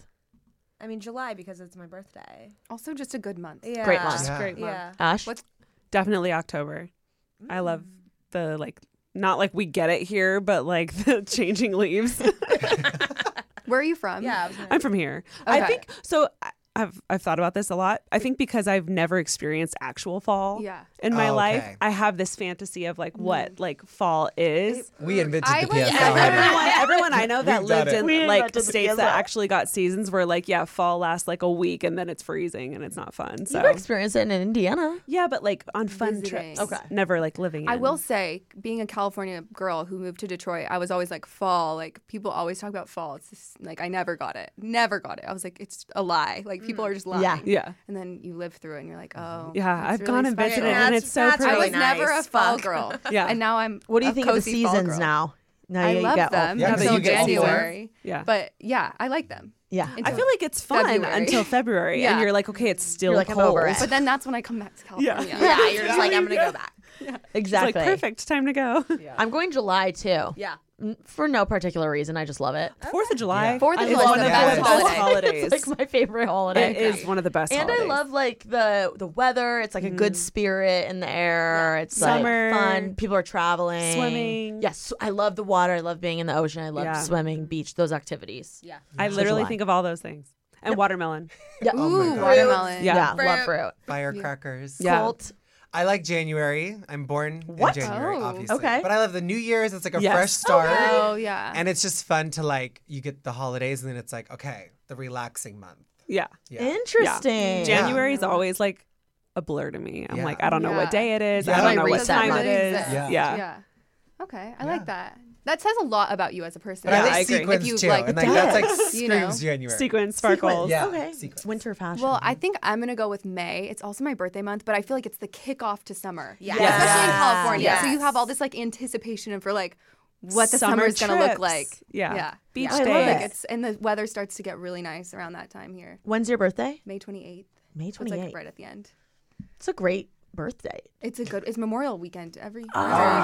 I mean, July because it's my birthday. Also, just a good month. Yeah. Great month. Yeah. Great month. Yeah. Ash? Definitely October. I love the not like we get it here, but like the changing leaves. Where are you from? Yeah. I'm from here. Okay. I think so. I've thought about this a lot. I think because I've never experienced actual fall in my life, I have this fantasy of like what like fall is. We invented the was- PSL. Everyone I know that We've done lived it. in like states that actually got seasons where like fall lasts like a week and then it's freezing and it's not fun. So You've experienced it in Indiana. yeah, but like on fun Visiting. trips. Okay. Never like living in. I will say, being a California girl who moved to Detroit, I was always like fall. Like people always talk about fall. It's just, like I never got it. Never got it. I was like, it's a lie. Like people are just lying. Yeah. Yeah. And then you live through it and you're like, oh. Yeah, it's I've gone and special. visited and it's so That's pretty. I was really never a nice. fall Fuck. girl. Yeah. And now I'm What do you a think of the cozy fall seasons girl. now? Now I you love get them Yeah, 'cause until you get seasons. January. Yeah. But yeah, I like them. Yeah. I feel like it's fun February. until February, and Yeah. you're like, okay, it's still You're like, I'm cold. over it. But then that's when I come back to California. Yeah, you're just like, I'm going to go back. It's Exactly. like perfect time to go. I'm going July too. Yeah. For no particular reason. I just love it. 4th of July. Yeah. 4th of I July love is the it. best Yeah. holiday. holidays. It's like my favorite holiday. It is one of the best And holidays. I love like the weather. It's like a good spirit in the air. It's Summer. like fun. People are traveling, Swimming. Yes, I love the water. I love being in the ocean. I love Yeah. swimming, beach, those activities. Yeah. I literally July. think of all those things. And watermelon. Yeah. Oh my Ooh, God. watermelon. Yeah. Love fruit. Firecrackers. Yeah. Colt. I like January. I'm born What? in January, Oh. obviously. Okay. But I love the New Year's. It's like a Yes. fresh start. Oh, yeah. And it's just fun to like, you get the holidays and then it's like, okay, the relaxing month. Yeah. Yeah. Interesting. January is always like a blur to me. I'm Yeah. like, I don't know Yeah. what day it is. Yeah. I don't know My what reset time month. it is. Yeah. Yeah. Okay, I like that. That says a lot about you as a person. But Yeah, I I like agree. sequins If you too. like- and like that's like screams You know. January. Sequins, sparkles. Yeah. Okay. Sequins. Winter fashion. Well, I think I'm gonna go with May. It's also my birthday month, but I feel like it's the kickoff to summer. Yes. Especially in Yes. California. So you Yes. have all this like anticipation for like what the Summer summer's gonna look trips. like. Yeah. Beach I love days. Like it's and the weather starts to get really nice around that time here. When's your birthday? May 28th. May It's 28th. like right at the end. It's a great birthday. It's Memorial Weekend every Oh,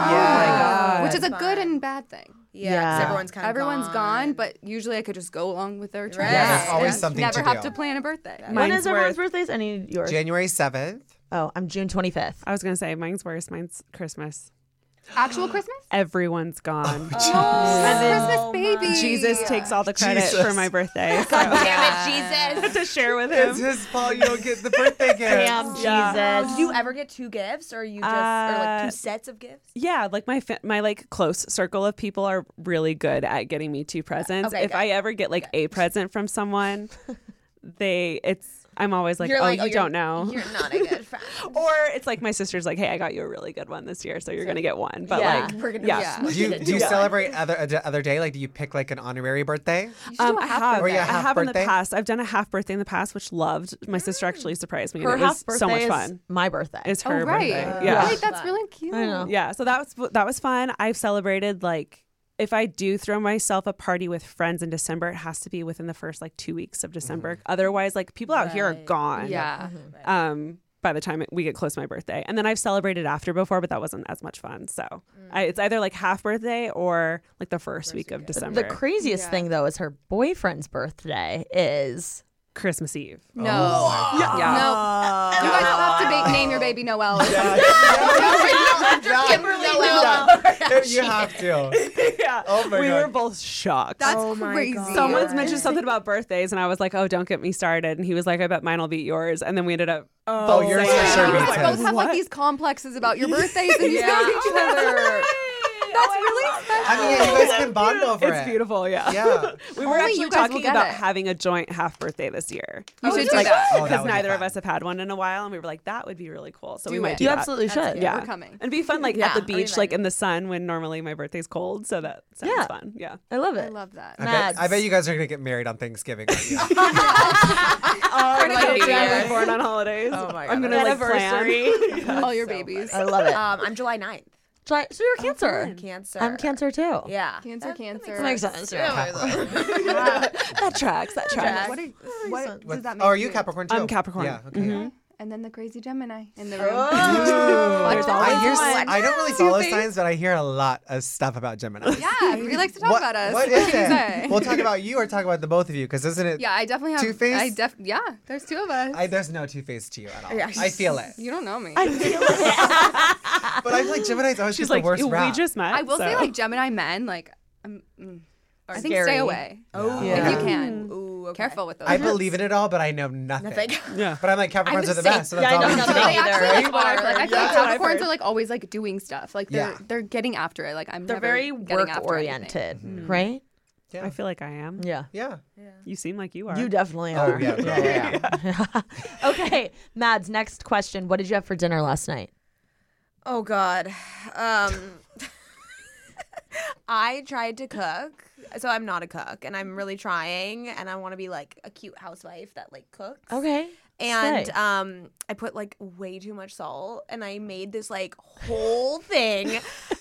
yeah. which is a That's good fun. and bad thing. Yeah. Yeah. 'Cause everyone's kind of Everyone's gone, but usually I could just go along with their trend. Yeah, there's always and something never to have do. to plan a birthday. When Mine's is everyone's worth- birthdays? I need yours. January 7th. Oh, I'm June 25th. I was gonna say mine's worse. Mine's Christmas. Actual Christmas? Everyone's gone. Christmas baby. Jesus takes all the credit Jesus. for my birthday. So Damn it, Jesus. to share with It's him. his fault you don't get the birthday gift. Damn, Yeah. Jesus. Did you ever get two gifts or you just, or like two sets of gifts? Yeah, like my like close circle of people are really good at getting me two presents. Okay, if good. I ever get like a present from someone, I'm always like, You're oh, like, you you're- don't know. You're not a good friend. Or it's like my sister's like, hey, I got you a really good one this year, so you're gonna get one. But Yeah. like, We're gonna yeah. Do you celebrate other day? Like, do you pick like an honorary birthday? I have. Or yeah, I half have in birthday? the past. I've done a half birthday in the past, which loved. My sister actually surprised me, Her and it was half so much birthday is fun. my birthday. It's Oh, her right. birthday. Yeah. Wait, that's really cute. I know. Yeah, so that was fun. I've celebrated like if I do throw myself a party with friends in December, it has to be within the first like 2 weeks of December. Otherwise, like people out here are gone. Yeah. By the time we get close to my birthday, and then I've celebrated after before, but that wasn't as much fun. So it's either like half birthday or like the first week of December. The craziest thing though is her boyfriend's birthday is Christmas Eve. No. Oh, No. You guys have to name your baby Noel. Kimberly You have to. Yeah. Oh my we God. were both shocked. That's crazy. Someone's mentioned something about birthdays, and I was like, "Oh, don't get me started." And he was like, "I bet mine will beat yours." And then we ended up. Oh, yours for saying- sure You beats guys both his. have like these complexes about your birthdays and you know each other. That's really special. I mean, yeah, you guys can bond over it. It's beautiful, yeah. Yeah. We were Only actually you guys will talking get about it. having a joint half birthday this year. You should do Like, that. Oh, that because would be neither of fun. us have had one in a while, and we were like, that would be really cool. So we Do might it. do You that. absolutely should. Yeah. We're coming. And be fun, like Yeah. at the I mean, beach, like in the sun when normally my birthday's cold. So that sounds Yeah. fun. Yeah. I love I it. love that. I bet you guys are gonna get married on Thanksgiving. Aren't you? Like New Year. Born on holidays. Oh my God. I'm gonna like plan. All your babies. I love it. I'm July 9th. So you're Cancer. Cancer. I'm Cancer too. Yeah. Cancer. That makes sense. Yeah. That tracks. That tracks. What does that mean? Oh, are you Capricorn too? I'm Capricorn. Yeah. Okay. And then the crazy Gemini in the room. There's I don't really follow signs, but I hear a lot of stuff about Gemini. Yeah, he likes to talk about us. What is can you it? say? We'll talk about you or talk about the both of you, because isn't it? Yeah, I definitely have. Two-Face? Yeah, there's two of us. There's no two-faced to you at all. I feel it. You don't know me. But I feel like Gemini's always She's just like, the worst we rap. just met. I will say, so. like Gemini men, like, I think scary. stay away. Oh, yeah. If you can. Ooh, okay. Careful with those. I believe in it all, but I know nothing. Yeah. But I'm like, Capricorns are the same. best, so that's Yeah, I all know we nothing know. They either. actually like, are. Like, I feel Yeah. like That's what I've Capricorns heard. are like always like doing stuff. Like they're getting after it. Like They're never very getting work after oriented, anything. right? Yeah. I feel like I am. Yeah. Yeah. You seem like you are. You definitely Oh, are. yeah, girl. yeah. Okay, Mads, next question. What did you have for dinner last night? Oh God. I tried to cook. So I'm not a cook, and I'm really trying, and I want to be like a cute housewife that like cooks. Okay. And Slay. I put like way too much salt, and I made this like whole thing.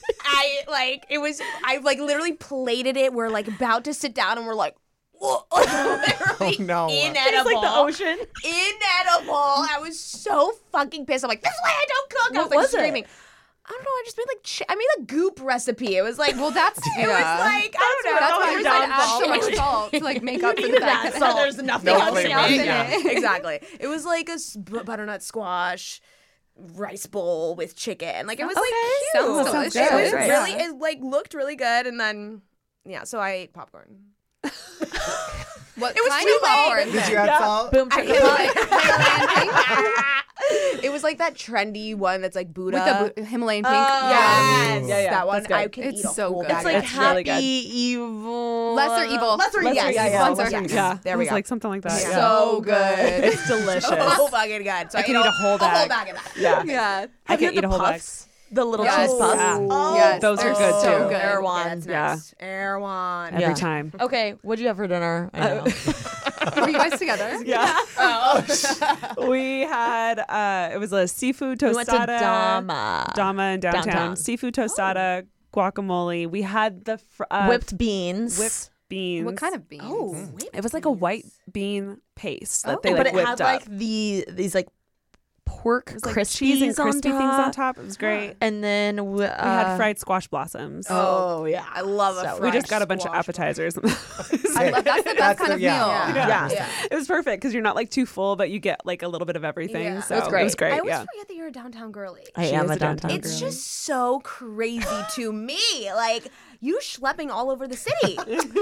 I literally plated it. We're like about to sit down, and we're like, literally no. inedible. It's like the ocean. Inedible. I was so fucking pissed. I'm like, this is why I don't cook. I was What like was it? screaming. I don't know. I just made like I made a goop recipe. It was like, Well, that's it was like I don't know. That's why It we was said like add so much salt to like make up for the fact that There's nothing No else flavor. in it. Yeah. Exactly. It was like a butternut squash rice bowl with chicken. Like it was like Sounds cute. delicious. It was Right. really it like looked really good, and then yeah. So I ate popcorn. What It was kind too of popcorn? Did you add salt? Boom, I chicka It was like that trendy one that's like Buddha. With the Himalayan pink. Yes, Ooh. Yeah, that one. that's good. I can It's eat a so whole good. bag It's of like that. really happy, good. evil. Lesser evil. Lesser, Lesser, yes. yeah, yeah. Sponsor. Lesser, Yes. Yeah. There it we was go. like something like that. Yeah. So good. It's delicious. So fucking good. So I can eat a whole bag. A whole bag of that. Yeah. Yeah. I can eat a whole bag. puffs? The little Yes. cheese puffs. Yeah. Oh, Yes, those are they're good so too. good. Erewhon. Yeah. Erewhon. Every Yeah. time. Okay, what'd you have for dinner? I know. Were you guys together? Yeah. We had it was a seafood tostada. We went to Dama. Dama in downtown. Downtown. Seafood tostada, guacamole. We had the Whipped beans. whipped beans. What kind of beans? Oh, It was like a white bean paste that they but like it whipped had up. like these like pork It was like crispies cheese and crispy on things on top. top. It was great. And then we had fried squash blossoms. Oh yeah, I love a So we fried just got a bunch of squash. appetizers. I love that's the best kind of meal. Yeah. It was perfect because you're not like too full, but you get like a little bit of everything. Yeah. So It was great. It was great. I always Yeah. forget that you're a downtown girly. I She am is a a downtown downtown It's girl. just so crazy to me. Like you schlepping all over the city.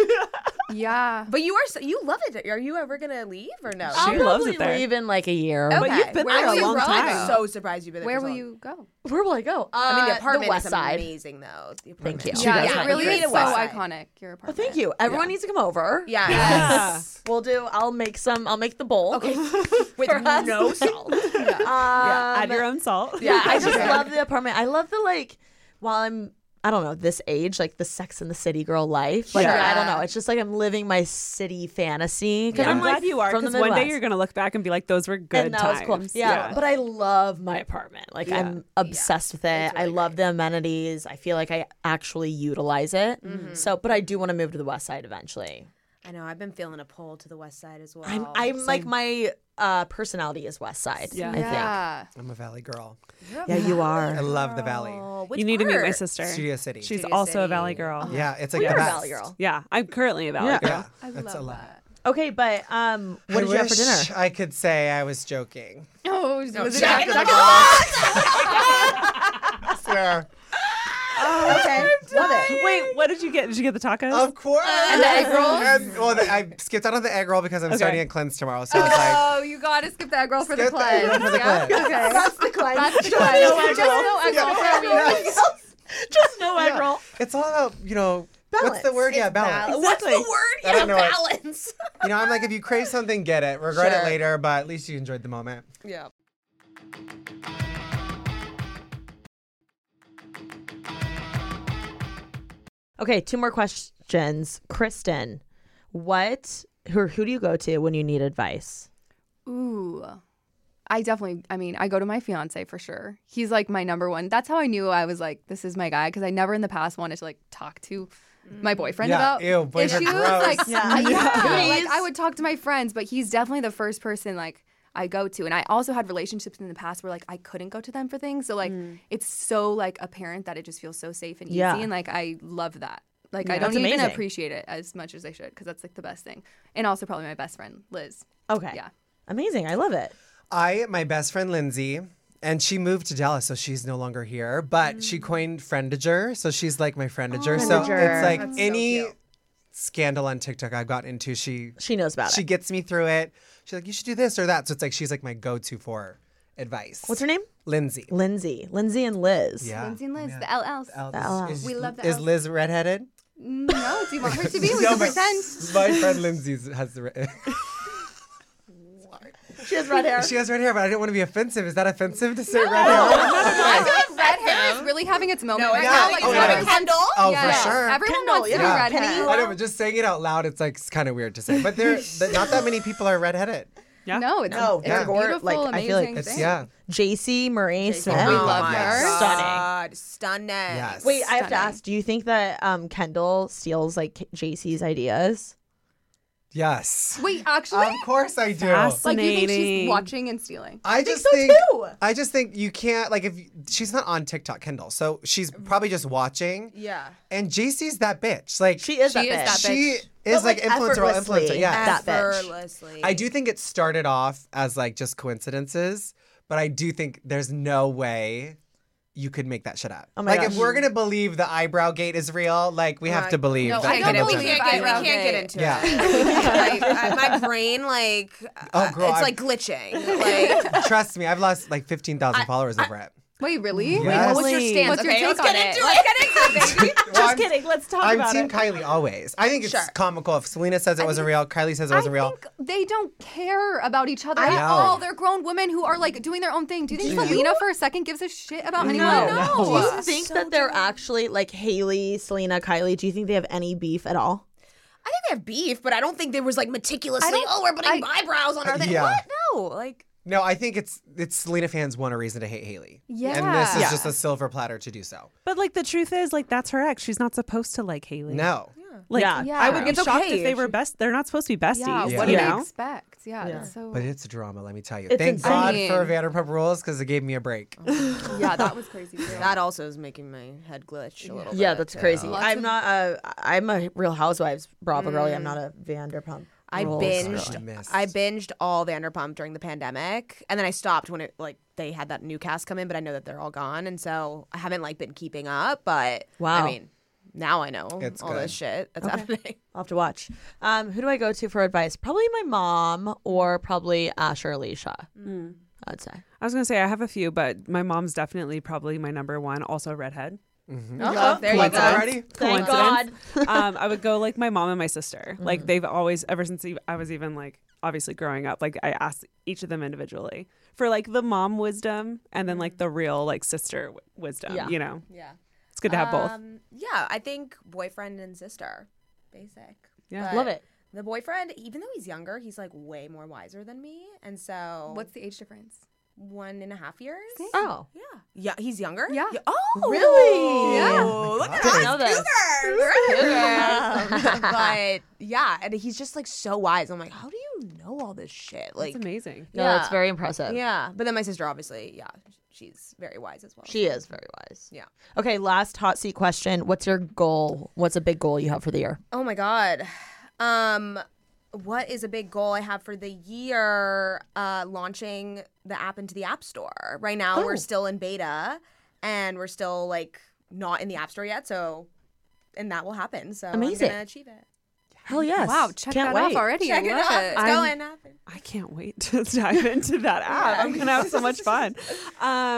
Yeah. But you love it. Are you ever gonna leave or no? She I'll loves probably it there. leave in like a year. But you've been Where there will a you long go? time. I'm so surprised you've been there. Where for so will long. you go? Where will I go? I mean, the apartment west is side. amazing, though. The Thank you. apartment. She Yeah, does yeah, have It really you is need a so west side. iconic. Your Well, apartment. thank you. Everyone needs to come over. Yeah. Yeah. We'll do. I'll make the bowl. Okay. With For us. no salt. Add your own salt. Yeah, I just love the apartment. I love the while I'm I don't know, this age, like the Sex and the City girl life. Like Sure. I don't know. It's just like I'm living my city fantasy. Yeah, I'm like, glad you are from the because one day Midwest. you're gonna look back and be like, "Those were good and that times." was cool. Yeah, but I love my apartment. Like Yeah. I'm obsessed with it. I love the amenities. I feel like I actually utilize it. So, but I do want to move to the West Side eventually. I know. I've been feeling a pull to the west side as well. I'm like my personality is West Side. Yeah. I think. Yeah. I'm a Valley girl. Yeah, you I are. love the Valley. Which You need to meet my part? sister. Studio City. She's Studio also a City. Valley girl. Yeah, it's like You're the a best. Valley girl. Yeah, I'm currently a Valley Yeah. girl. Yeah, I that's a love lot. that. Okay, but what did you have for dinner? I could say I was joking. Oh, was it Jack in the I swear. Okay, love it. Wait, what did you get? Did you get the tacos? Of course. And the egg rolls? I skipped out on the egg roll because I'm starting a cleanse tomorrow. So I was like, Oh, you gotta skip the egg roll for the skip the egg cleanse. roll for the Yeah? cleanse. Okay. That's the cleanse. That's the cleanse. Just no egg roll for a week. Just no egg roll. It's all about, what's the word? Yeah, balance. What's the word? I don't know it. Balance. I'm like, if you crave something, get it. Regret it Sure. later, but at least you enjoyed the moment. Yeah. Okay, 2 more questions. Kristen, who do you go to when you need advice? Ooh. I go to my fiance for sure. He's like my number one. That's how I knew I was like, this is my guy, because I never in the past wanted to like talk to my boyfriend about boyfriend issues. gross. Like, Please. like I would talk to my friends, but he's definitely the first person like I go to. And I also had relationships in the past where like I couldn't go to them for things. So like it's so like apparent that it just feels so safe and easy. Yeah. And like I love that. Like I That's don't even amazing. appreciate it as much as I should, because that's like the best thing. And also probably my best friend, Liz. Okay. Yeah. Amazing. I love it. My best friend Lindsay, and she moved to Dallas, so she's no longer here, but she coined Friendager, so she's like my Friendager. So Friendager. it's like That's so any cute. scandal on TikTok I've gotten into, she knows about She it. gets me through it. She's like, you should do this or that. So it's like she's like my go-to for advice. What's her name? Lindsay. Lindsay and Liz. Yeah. Lindsay and Liz, Yeah. the LLs. LLs. We love the Is Ls. Liz redheaded? No, do you want her to be? We No, can but pretend. my friend Lindsay has the red. She has red hair. She has red hair, but I didn't want to be offensive. Is that offensive to say red hair? I feel like red hair is really having its moment right yeah. now. Like, Oh, it's yeah. like Kendall? Oh, Yeah. for sure. Everyone Kendall, wants to be yeah. redhead. I know, but just saying it out loud, it's like kind of weird to say. But not that many people are redheaded. Yeah. No, it's No, a yeah. beautiful, Like, I feel like amazing It's thing. JC Marie Smith. Oh We love my her. God. Stunning. Yes. Wait, I have to Stunning. ask, do you think that Kendall steals like JC's ideas? Yes. Wait, actually? Of course I do. Like, you think she's Fascinating. watching and stealing? I just so think too. I just think you can't like she's not on TikTok, Kendall, so she's probably just watching. Yeah. And JC's that bitch. Like She is that She is bitch. that bitch. she But, is like influencer. effortlessly, Yeah. that bitch. Effortlessly. I do think it started off as like just coincidences, but I do think there's no way you could make that shit up. Oh my like gosh. if we're gonna believe the eyebrow gate is real, like we have Right. to believe No, that I don't Kendall believe Jenner- it. we can't get into Yeah. it. Like, my brain, like, Oh, girl, it's I'm- like glitching. Like, Trust me, I've lost like 15,000 followers over it. Wait, really? Yes. What's your stance? What's your Okay, take let's on get it? into Let's it. get into it, baby. Well, Just I'm- kidding. Let's talk I'm about team it. Kylie always. I think it's Sure. comical if Selena says it wasn't real, Kylie says it wasn't real. I think they don't care about each other I at know. all. They're grown women who are like doing their own thing. Do you think Selena for a second gives a shit about anyone? No. Do you think that they're actually like Haley, Selena, Kylie? Do you think they have any beef at all? I think they have beef, but I don't think there was like meticulously, don't- we're putting eyebrows on our thing. Yeah. What? No. Like, No, I think it's Selena fans want a reason to hate Haley. Yeah. And this is Yeah. just a silver platter to do so. But like the truth is, like that's her ex. She's not supposed to like Haley. No. Like Yeah. I would be It's shocked okay if they if were she- best. They're not supposed to be besties. Yeah, Yeah. what do you they know? expect? Yeah, that's so. But it's drama, let me tell you. It's Thank insane. God I mean- for Vanderpump Rules because it gave me a break. yeah, that was crazy too. that also is making my head glitch a little bit. Yeah, that's crazy. Lots I'm of- not I'm a Real Housewives Bravo girlie. I'm not a Vanderpump. I Rules binged. girly. missed. I binged all Vanderpump during the pandemic, and then I stopped when it like they had that new cast come in. But I know that they're all gone, and so I haven't like been keeping up. But Wow. I mean, now I know It's all good. this shit that's happening. I'll have to watch. Who do I go to for advice? Probably my mom or probably Ash or Alicia. I'd say. I was gonna say I have a few, but my mom's definitely probably my number one. Also redhead. Oh, there you What's go. up, already? Thank God. I would go like my mom and my sister. Like they've always, ever since I was even like obviously growing up, like I asked each of them individually for like the mom wisdom and then like the real like sister wisdom. Yeah. You know, Yeah. it's good to have both. Yeah, I think boyfriend and sister, basic. Yeah. But Love it. The boyfriend, even though he's younger, he's like way more wiser than me, and so What's the age difference? 1.5 years. Oh. Yeah, he's younger. Yeah. Oh, Really? Yeah. Look I didn't know this. But yeah, and he's just like so wise. I'm like, how do you know all this shit? Like, It's amazing. No, that's very impressive. yeah. But then my sister, obviously, yeah, she's very wise as well. She is very wise. Yeah. Okay, last hot seat question. What's your goal? What's a big goal you have for the year? Oh my god. What is a big goal I have for the year? Launching the app into the App Store. Right now, we're still in beta, and we're still like not in the App Store yet. So, and that will happen. So Amazing. I'm gonna achieve it. Hell yes. Wow, check Can't that wait. off already. Check I it love out. it. It's going to happen. I can't wait to dive into that app. I'm gonna have so much fun.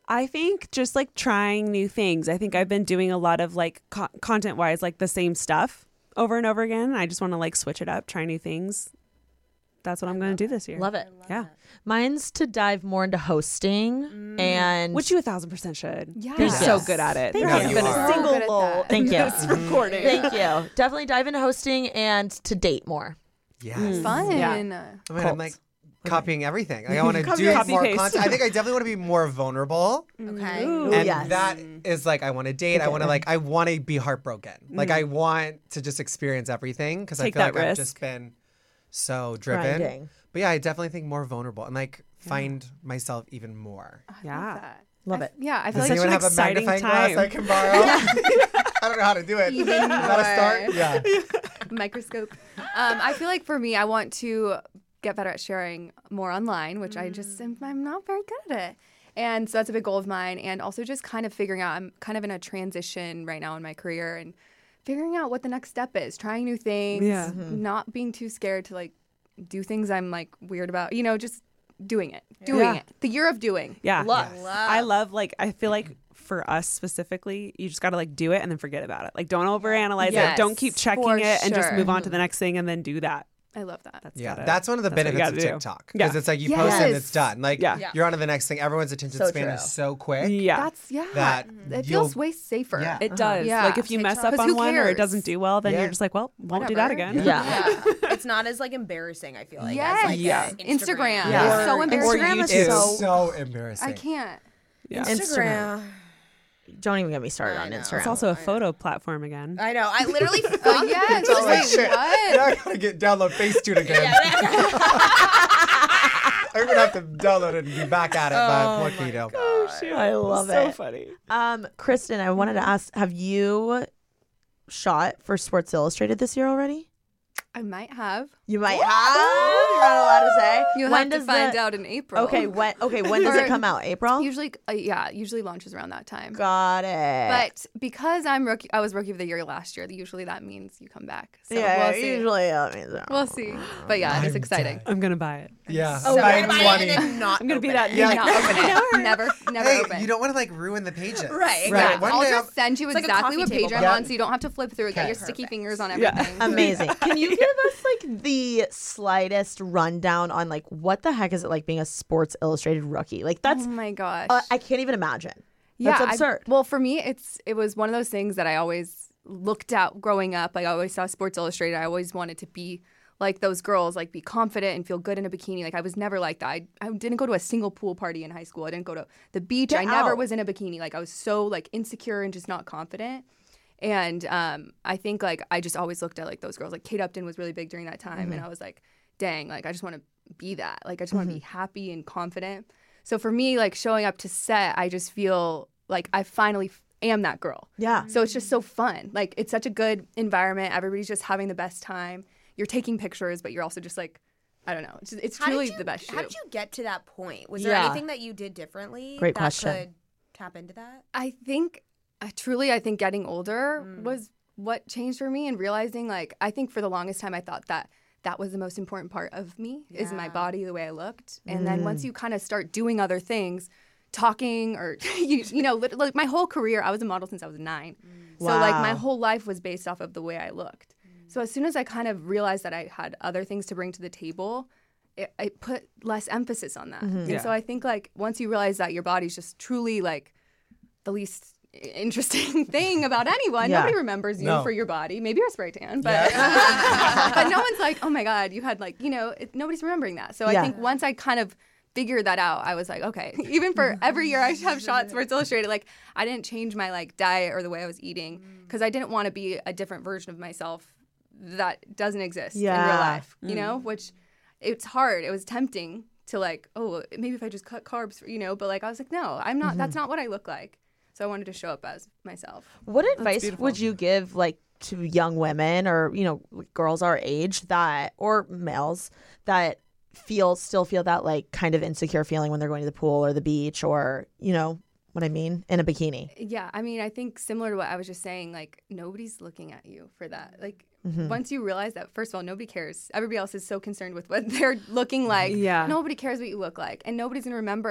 I think just like trying new things. I think I've been doing a lot of like content wise, like the same stuff over and over again. I just want to like switch it up, try new things. That's what I'm going to do this year. Love it. Yeah. Mine's to dive more into hosting and which you 1,000% should. Yeah. You're so good at it. Thank There you. hasn't been a are. single Good at lull that. Thank in you. this recording. Thank you. Definitely dive into hosting and to date more. Yes. Fun. Yeah. I mean, I'm like copying everything. Like, I want to do Copy more paste. content. I think I definitely want to be more vulnerable. Okay. Ooh, And yes. that is like, I want to date. I want to be heartbroken. Like, I want to just experience everything because I Take feel like that I've risk. just been so driven. Grinding. But yeah, I definitely think more vulnerable and like find myself even more. Yeah. Love it. Yeah, I feel Does like anyone an have a exciting magnifying glass I time. can borrow? I don't know how to do it. Even Is that a start? more. Yeah. microscope. I feel like for me, I want to get better at sharing more online, which I'm not very good at it. And so that's a big goal of mine. And also just kind of figuring out, I'm kind of in a transition right now in my career and figuring out what the next step is, trying new things, Yeah. not being too scared to like do things I'm like weird about, just doing it, Yeah. it. The year of doing. Yeah. Love. I love like I feel like for us specifically, you just got to like do it and then forget about it. Like don't overanalyze Yes, it. Don't keep checking for it and just sure. move on to the next thing and then do that. I love that. That's one of the that's what you benefits of gotta do. TikTok. Because Yeah. it's like you post it and Yes. it's done. Like Yeah. you're on to the next thing. Everyone's attention So span true. is so quick. Yeah. That it you'll- feels way safer. Yeah. It does. Yeah. Like if you mess up 'Cause on who one or it cares? doesn't do well, then Yeah. you're just like, well, won't do that again. Yeah. It's not as like embarrassing, I feel like. Yes. As, like, Yeah. Instagram Yeah. is so Or embarrassing. Instagram is It's so- so embarrassing. I can't. Yeah. Instagram. Don't even get me started on It's Instagram. also a photo platform again. I know. I literally Oh, yes. Oh, like, Wait, shit. what? Now I gotta download Facetune again. I'm gonna have to download it and be back at it. But what can you do? I love so it. funny. Kristen, I wanted to ask, have you shot for Sports Illustrated this year already? I might have. You might have. You're not allowed to say. You'll When have to does find the- out in April. Okay, when does it Or- come out? April? Usually launches around that time. Got it. But because I was rookie of the year last year, usually that means you come back. So yeah, we'll see. usually that means that. We'll see. But yeah, it's exciting. I'm gonna buy it. Yeah. So we're Spend gonna buy it 20. and not I'm gonna be open that it. Yeah. Not open it. Never Hey, open. you don't want to like ruin the pages. Right, Yeah, exactly. One I'll day just send you It's like a exactly coffee what table page I'm book. on, so you don't have to flip through it. Get Okay. your sticky fingers on Yeah. everything. Amazing. Can you give us like the slightest rundown on like what the heck is it like being a Sports Illustrated rookie? Like that's Oh my gosh. I can't even imagine. That's absurd. Well, for me, it was one of those things that I always looked at growing up. Like I always saw Sports Illustrated. I always wanted to be like those girls, like be confident and feel good in a bikini. Like I was never like that. I didn't go to a single pool party in high school. I didn't go to the beach. Get I never out. was in a bikini. Like I was so like insecure and just not confident. And I think like I just always looked at like those girls. Like Kate Upton was really big during that time, and I was like, dang, like I just want to be that. Like I just want to be happy and confident. So for me, like showing up to set, I just feel like I finally am that girl. Yeah. So it's just so fun. Like it's such a good environment. Everybody's just having the best time. You're taking pictures, but you're also just like, I don't know. It's truly the best shoot. How did you get to that point? Was there Yeah. anything that you did differently Great that question. could tap into that? I think I think getting older was what changed for me, and realizing like I think for the longest time I thought that was the most important part of me is my body, the way I looked. And then once you kind of start doing other things, talking or you know, like my whole career, I was a model since I was 9. So like my Wow. whole life was based off of the way I looked. So as soon as I kind of realized that I had other things to bring to the table, I put less emphasis on that. And so I think like once you realize that your body's just truly like the least interesting thing about anyone. Yeah. Nobody remembers you No. for your body. Maybe your spray tan, but but no one's like, oh my God, you had like, you know, nobody's remembering that. So Yeah. I think once I kind of figured that out, I was like, okay, even for every year I have shot Sports Illustrated, like I didn't change my like diet or the way I was eating because I didn't want to be a different version of myself that doesn't exist in real Yeah. life, you know, which it's hard. It was tempting to like, oh, maybe if I just cut carbs, you know, but like I was like, no, I'm not, that's not what I look like. So I wanted to show up as myself. What advice beautiful. would you give like to young women or, you know, girls our age that or males that still feel that like kind of insecure feeling when they're going to the pool or the beach or, you know, what I mean, in a bikini? Yeah, I mean, I think similar to what I was just saying, like nobody's looking at you for that. Like once you realize that, first of all, nobody cares. Everybody else is so concerned with what they're looking like. Yeah. Nobody cares what you look like, and nobody's gonna remember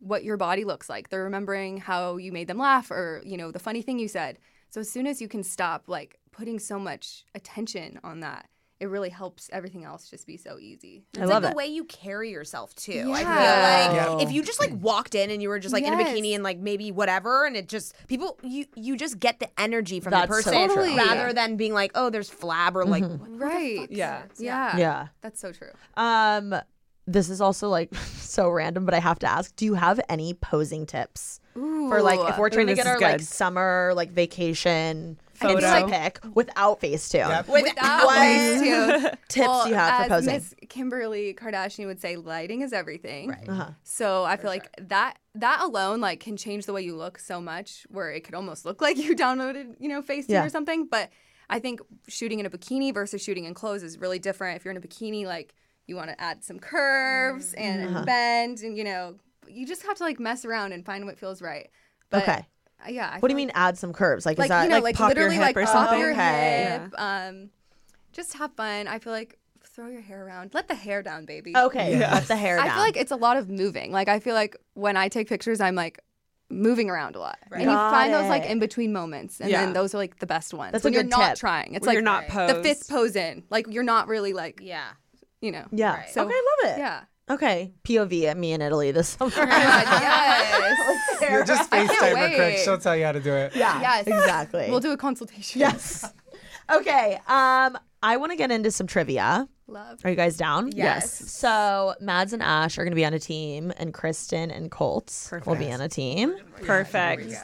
what your body looks like. They're remembering how you made them laugh or, you know, the funny thing you said. So as soon as you can stop like putting so much attention on that, it really helps everything else just be so easy. It's like the way you carry yourself too. Yeah. I feel like if you just like walked in and you were just like in a Yes. bikini and like maybe whatever, and it just people you just get the energy from That's the person so true. rather than being like, oh, there's flab or like Right. Yeah. Yeah. Yeah. That's so true. This is also like so random, but I have to ask, do you have any posing tips for like if we're trying to this get is our like good. summer like vacation Photo. Insta pic without Facetune? Yep. Without Facetune. Tips Well, you have for as posing? Miss Kimberly Kardashian would say, lighting is everything. Right. So I feel like that alone like can change the way you look so much, where it could almost look like you downloaded, you know, Facetune Yeah. or something. But I think shooting in a bikini versus shooting in clothes is really different. If you're in a bikini, like you want to add some curves and bend, and you know, you just have to like mess around and find what feels right. But, Okay. Yeah. I What do you feel mean add some curves? Like, Like is that you know, like pop your literally hip like or pop something? your Okay. hip. Just have fun. I feel like throw your hair around. Let the hair down, baby. Okay, let the hair down. I feel like it's a lot of moving. Like I feel like when I take pictures, I'm like moving around a lot. And you Got find those like it. in between moments, and Yeah. then those are like the best ones. That's a when you're good not tip. trying. It's When like you're not the posed. fifth pose in. Like you're not really like yeah. you know. yeah. Right. So- okay, I love it. Yeah. Okay, POV at me in Italy this summer. Oh my God, yes. You just I can't FaceTime her, Craig. wait. She'll tell you how to do it. Yeah, Yes. exactly. We'll do a consultation. Yes. Okay. I want to get into some trivia. Love. Are you guys down? Yes. So Mads and Ash are going to be on a team, and Kristen and Colt will be on a team. Perfect.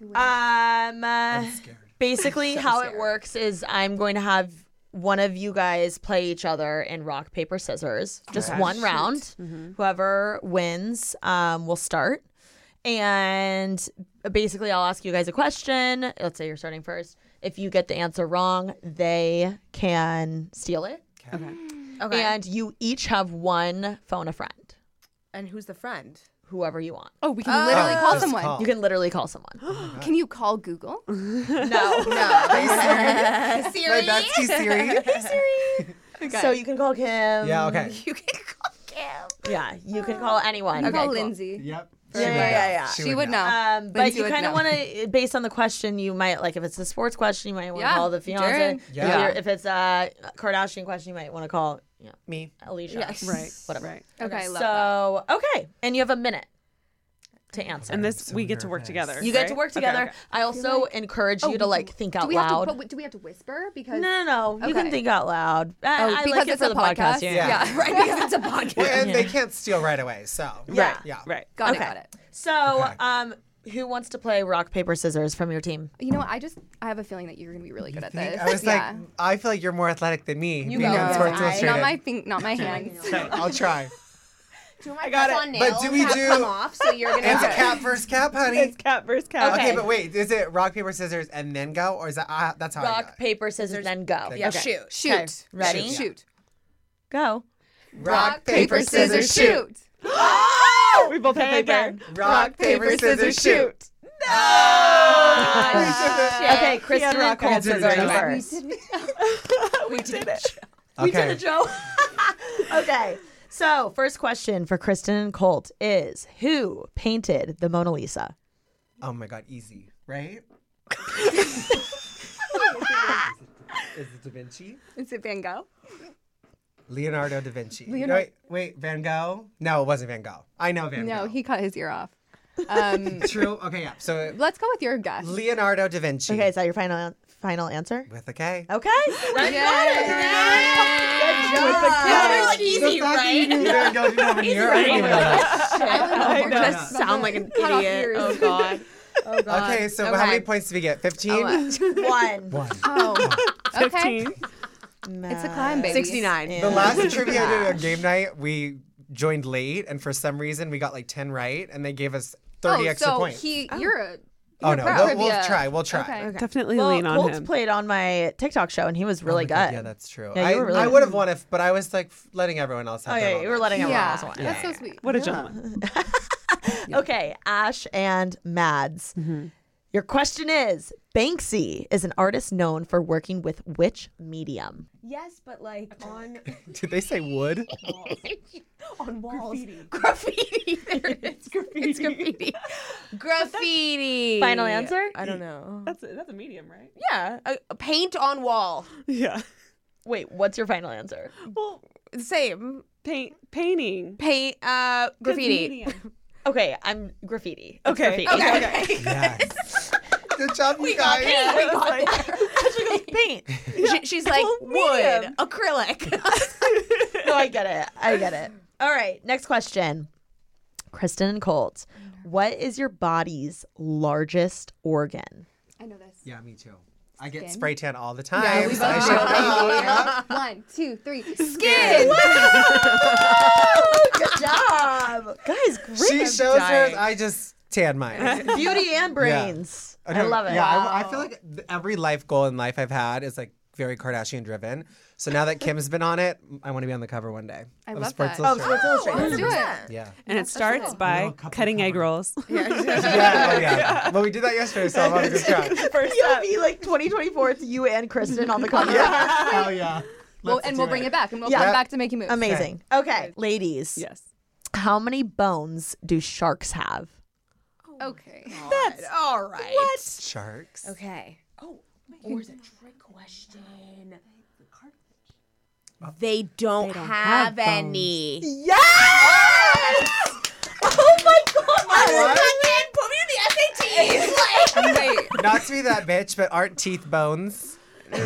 Basically, how it works is I'm going to have one of you guys play each other in rock, paper, scissors. Just one round. Whoever wins will start. And basically, I'll ask you guys a question. Let's say you're starting first. If you get the answer wrong, they can steal it. Okay. And you each have one phone a friend, And who's the friend? whoever you want. Oh, we can literally call just someone. call. You can literally call someone. Can you call Google? No. My bestie Siri. So you can call Kim. Yeah, okay. You can call Kim. Yeah, you can call anyone. You call cool. Lindsay. Yep. Yeah. She would know. But Lindsay you would kind of know. want to, based on the question, you might, like if it's a sports question, you might want to Yeah, call the fiance. Jared. Yeah. If it's a Kardashian question, you might want to call Me. Alicia. Yes. Right. Whatever. Right. Okay, I love that. So, okay. And you have a minute to answer. And this we get to work together. you get right? to work Okay, together. okay. I also encourage you to like think out Do we have loud. to? Do we have to whisper? Because No. You can Okay. think out loud. I because like it it's for a the podcast. podcast? Yeah. Right, because it's a podcast. Well, and they can't steal right away, so. Yeah. Yeah. Right. got Okay. it. So, Okay. who wants to play rock, paper, scissors from your team? You know what? I have a feeling that you're gonna be really good at this. I was yeah. like, I feel like you're more athletic than me. You being go. on Sports I- Illustrated. not my hands. Okay, I'll try. Do my got it. on But nails do we have do- come off? So you're gonna It's cap versus cap, honey. It's cat versus cat. Okay, but wait, is it rock, paper, scissors, and then go? Or is that, that's how I do Rock, it? paper, scissors, then go. Okay. Yeah, Okay. shoot. Shoot. Okay, ready? Shoot. Go. Rock, paper, scissors, shoot. We both have paper. Again. Rock, paper, scissors, shoot. Okay, Kristen and Colt paper, are going scissors. first. We did it. We did Okay. it, Joe. Okay. So, first question for Kristen and Colt is who painted the Mona Lisa? Oh my god, easy, right? Is it Da Vinci? Is it Van Gogh? Leonardo da Vinci. No, wait, Van Gogh? No, it wasn't Van Gogh. I know Van Gogh. No, he cut his ear off. True? Okay, yeah. So Let's go with your guess. Leonardo da Vinci. Okay, is that your final answer? With a K. Okay. That was easy, right? You don't know when you're I didn't even know that. I know. Just sound like an Cut off idiot. ears. Oh god. Oh god. Okay, so how many points did we get? 15? One. One. Oh, okay. 15. It's a climb, baby. 69. The last trivia I did on game night, we joined late, and for some reason we got like 10 right, and they gave us 30 extra so points. you're a. Oh you're no, pro. we'll Trivia. try. We'll try. Okay. Definitely Well, lean on Colt's him. played on my TikTok show, and he was really Oh my God, good. yeah, that's true. Yeah, you were really I good. would have won if, but I was like letting everyone else have Oh their yeah, you were moment. letting everyone Yeah, else win. that's so sweet. What a gentleman. Okay, Ash and Mads. Your question is Banksy is an artist known for working with which medium? Yes, but like on. Did they say wood? On walls. Graffiti. Graffiti. There it is. Graffiti. It's graffiti. Graffiti. Final answer? I don't know. That's a medium, right? Yeah. A paint on wall. Yeah. Wait, what's your final answer? Well, Same. painting. Paint. Graffiti. Medium. Okay, I'm graffiti. It's Okay. graffiti. Okay. Yes. Good job, you guys. She goes, paint. She's like wood, medium. acrylic. No, I get it. All right, next question. Kristen and Colt, what is your body's largest organ? I know this. Yeah, me too. I get Skin. spray tan all the time. Yeah, we so I both should know. 1, 2, 3. Skin. Good job. Guys, great. She shows hers. I just tan mine. Beauty and brains. I know. love it. Yeah, I feel like every life goal in life I've had is like very Kardashian driven. So now that Kim's been on it, I want to be on the cover one day. I of love Sports that. Illustrated. Let's do it. Yeah. And it starts by cutting egg rolls. Yeah. Well, we did that yesterday, so I'm on a good track. It'll be like 2024. It's you and Kristen on the cover. Hell yeah. We'll bring it back, and we'll come back to making moves. Amazing. Okay, ladies. Yes. How many bones do sharks have? Okay. That's all right. Sharks. Okay. Oh, or is it a trick question? They don't have any. Yes! Oh my god! Put me in the SATs. Wait. Not to be that bitch, but aren't teeth bones?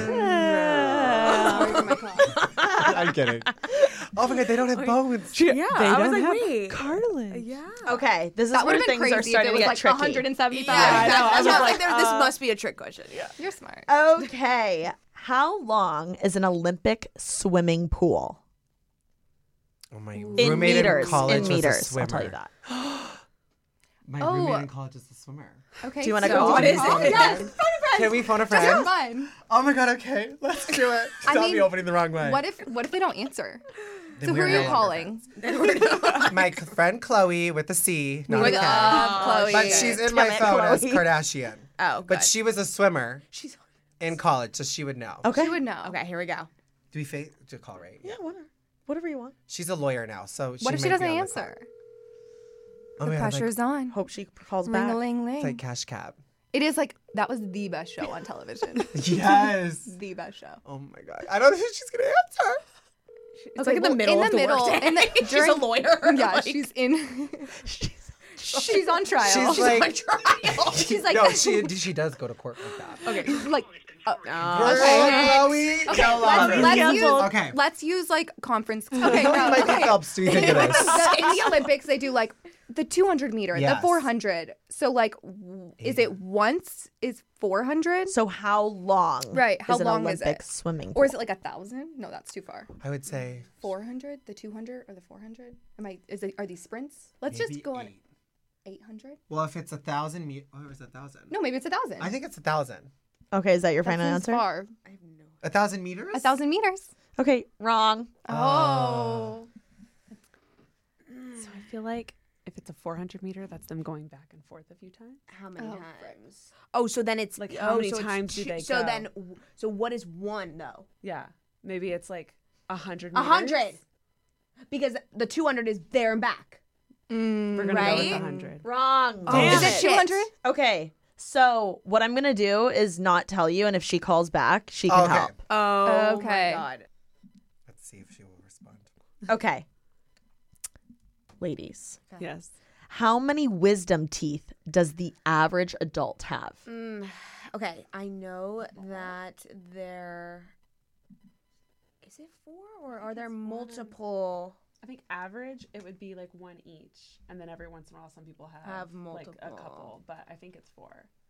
I'm kidding. Oh my god, they don't have bones. Yeah, They I was don't like, have wait. cartilage. Yeah. Okay, this is That would where have been things are crazy if starting it to was get like tricky. 175. Yeah, I know. I was like, like, this must be a trick question. Yeah. You're smart. Okay, how long is an Olympic swimming pool? Oh, my In roommate meters. in college In was meters. a swimmer. I'll tell you that. My Oh. roommate in college is a swimmer. Okay. Do you wanna so go What is Oh, it? yes. Can we phone a Just for friend? fun. Oh my god, okay. Let's do it. I Stop mean, me opening the wrong way. What if they don't answer? Then So who we're are no you longer calling? friends. My friend Chloe with a C, not a K. Chloe. But she's in my Damn it, phone as Chloe. Kardashian. Oh, But she was a swimmer She's in college, so she would know. Okay. She would know. okay. Here we go. Do we to call right? Yeah, whatever you want. She's a lawyer now, so What if she might be doesn't on the answer? call. Oh The my god, pressure's on. Hope she calls Ring back. a ling it's ling. like Cash Cab. It is like that was the best show on television. Yes. The best show. Oh my god. I don't think she's gonna answer. It's like in the middle of the workday. In the, She's a lawyer. Yeah, Like, she's in. She's on trial. She's like, She's like, no, she does go to court like that. okay, like. Chloe. Okay, Okay. let's use like conference. Okay, Chloe no, Michael okay. Phelps, do you think it is? In the Olympics, they do like the 200 meter, the Yes. 400. So like, is it once is 400, So how long? Right, how is an long is Olympic it? swimming? or is it like 1,000? No, that's too far. I would say 400, the 200, or the 400? Are these sprints? Let's maybe just go on 8. 800. Well, if it's 1,000 meters, or is it 1,000? No, maybe it's 1,000. I think it's 1,000. Okay, is that your that final seems answer? far. 1,000 meters? 1,000 meters. Okay, wrong. Oh. So I feel like if it's a 400 meter, that's them going back and forth a few times. How many Oh, times? Oh, so then it's Like, how many so it's times do they So go? then, so what is one though? Yeah. Maybe it's like 100 100. Because the 200 is there and back. We're going to go Right? with 100. Wrong. Oh, is it Shit. 200? Okay, so what I'm gonna do is not tell you, and if she calls back, she can Okay. help. Oh Okay. my god. Let's see if she will respond. Okay. Ladies, Yes. how many wisdom teeth does the average adult have? Okay, I know that there. Is it 4 or are there multiple? I think average, it would be like one each. And then every once in a while, some people have like a multiple. couple, but I think it's 4.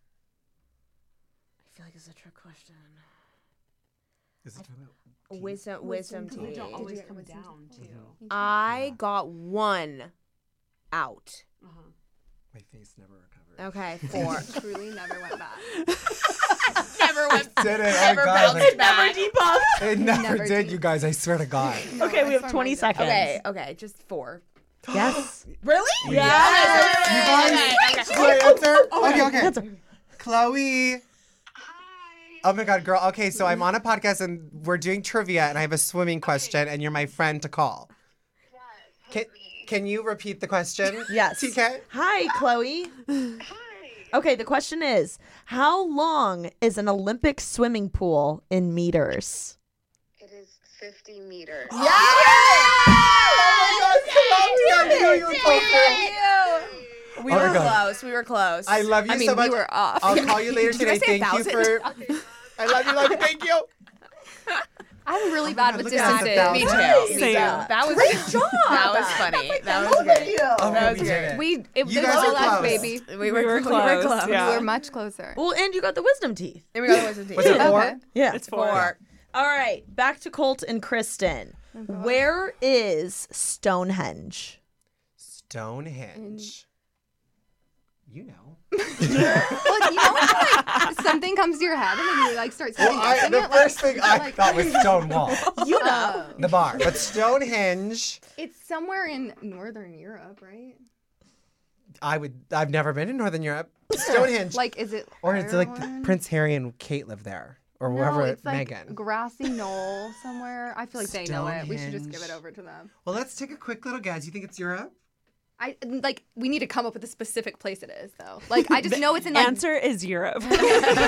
I feel like it's a trick question. Is it talking about Wisdom They teeth. don't always come down, too. I got 1 out. Uh-huh. my face never recovered? Okay, 4. Truly never went back. Never went. Did it? Oh god. Never depuffed. It never Never did, did. you guys. I swear to God. Okay, we I have swear 20 mine did. seconds. Okay, just 4. Yes. Really? Yes. You guys, do I answer? Okay. Chloe. Oh my god, girl. Okay, so I'm on a podcast and we're doing trivia and I have a swimming question and you're my friend to call. Can you repeat the question? Yes. TK? Hi, Chloe. Hi. Okay, the question is, how long is an Olympic swimming pool in meters? It is 50 meters. Oh We were close. We were close. I love you so much. We were off. I'll call you later Did I today. say Thank you 1,000? for. I love you. Thank you. I'm really bad with look at distances. that. Me Wow. too. Same. That was Great job. That was funny. That was great. Oh, That was we great. did it. It You was guys all are us, close. baby. We were close. Yeah. We were much closer. Well, and you got the wisdom teeth. And we got the wisdom teeth. Was it 4? Okay. Yeah. It's 4. All right, back to Colt and Kristen. Where is Stonehenge? Stonehenge. You know. Well, you know when like something comes to your head and then you like start Well, second guessing the it? first thing I thought was Stonewall, You know. the bar, but Stonehenge. It's somewhere in Northern Europe, right? I've never been in Northern Europe. Stonehenge, Like, is it? or is it like Ireland? Prince Harry and Kate live there, or No, wherever it's like Meghan? grassy knoll somewhere. I feel like they know it. We should just give it Stonehenge. over to them. Well, let's take a quick little guess. You think it's Europe? We need to come up with a specific place it is, though. Like, I just know it's in like. Answer is Europe. Northern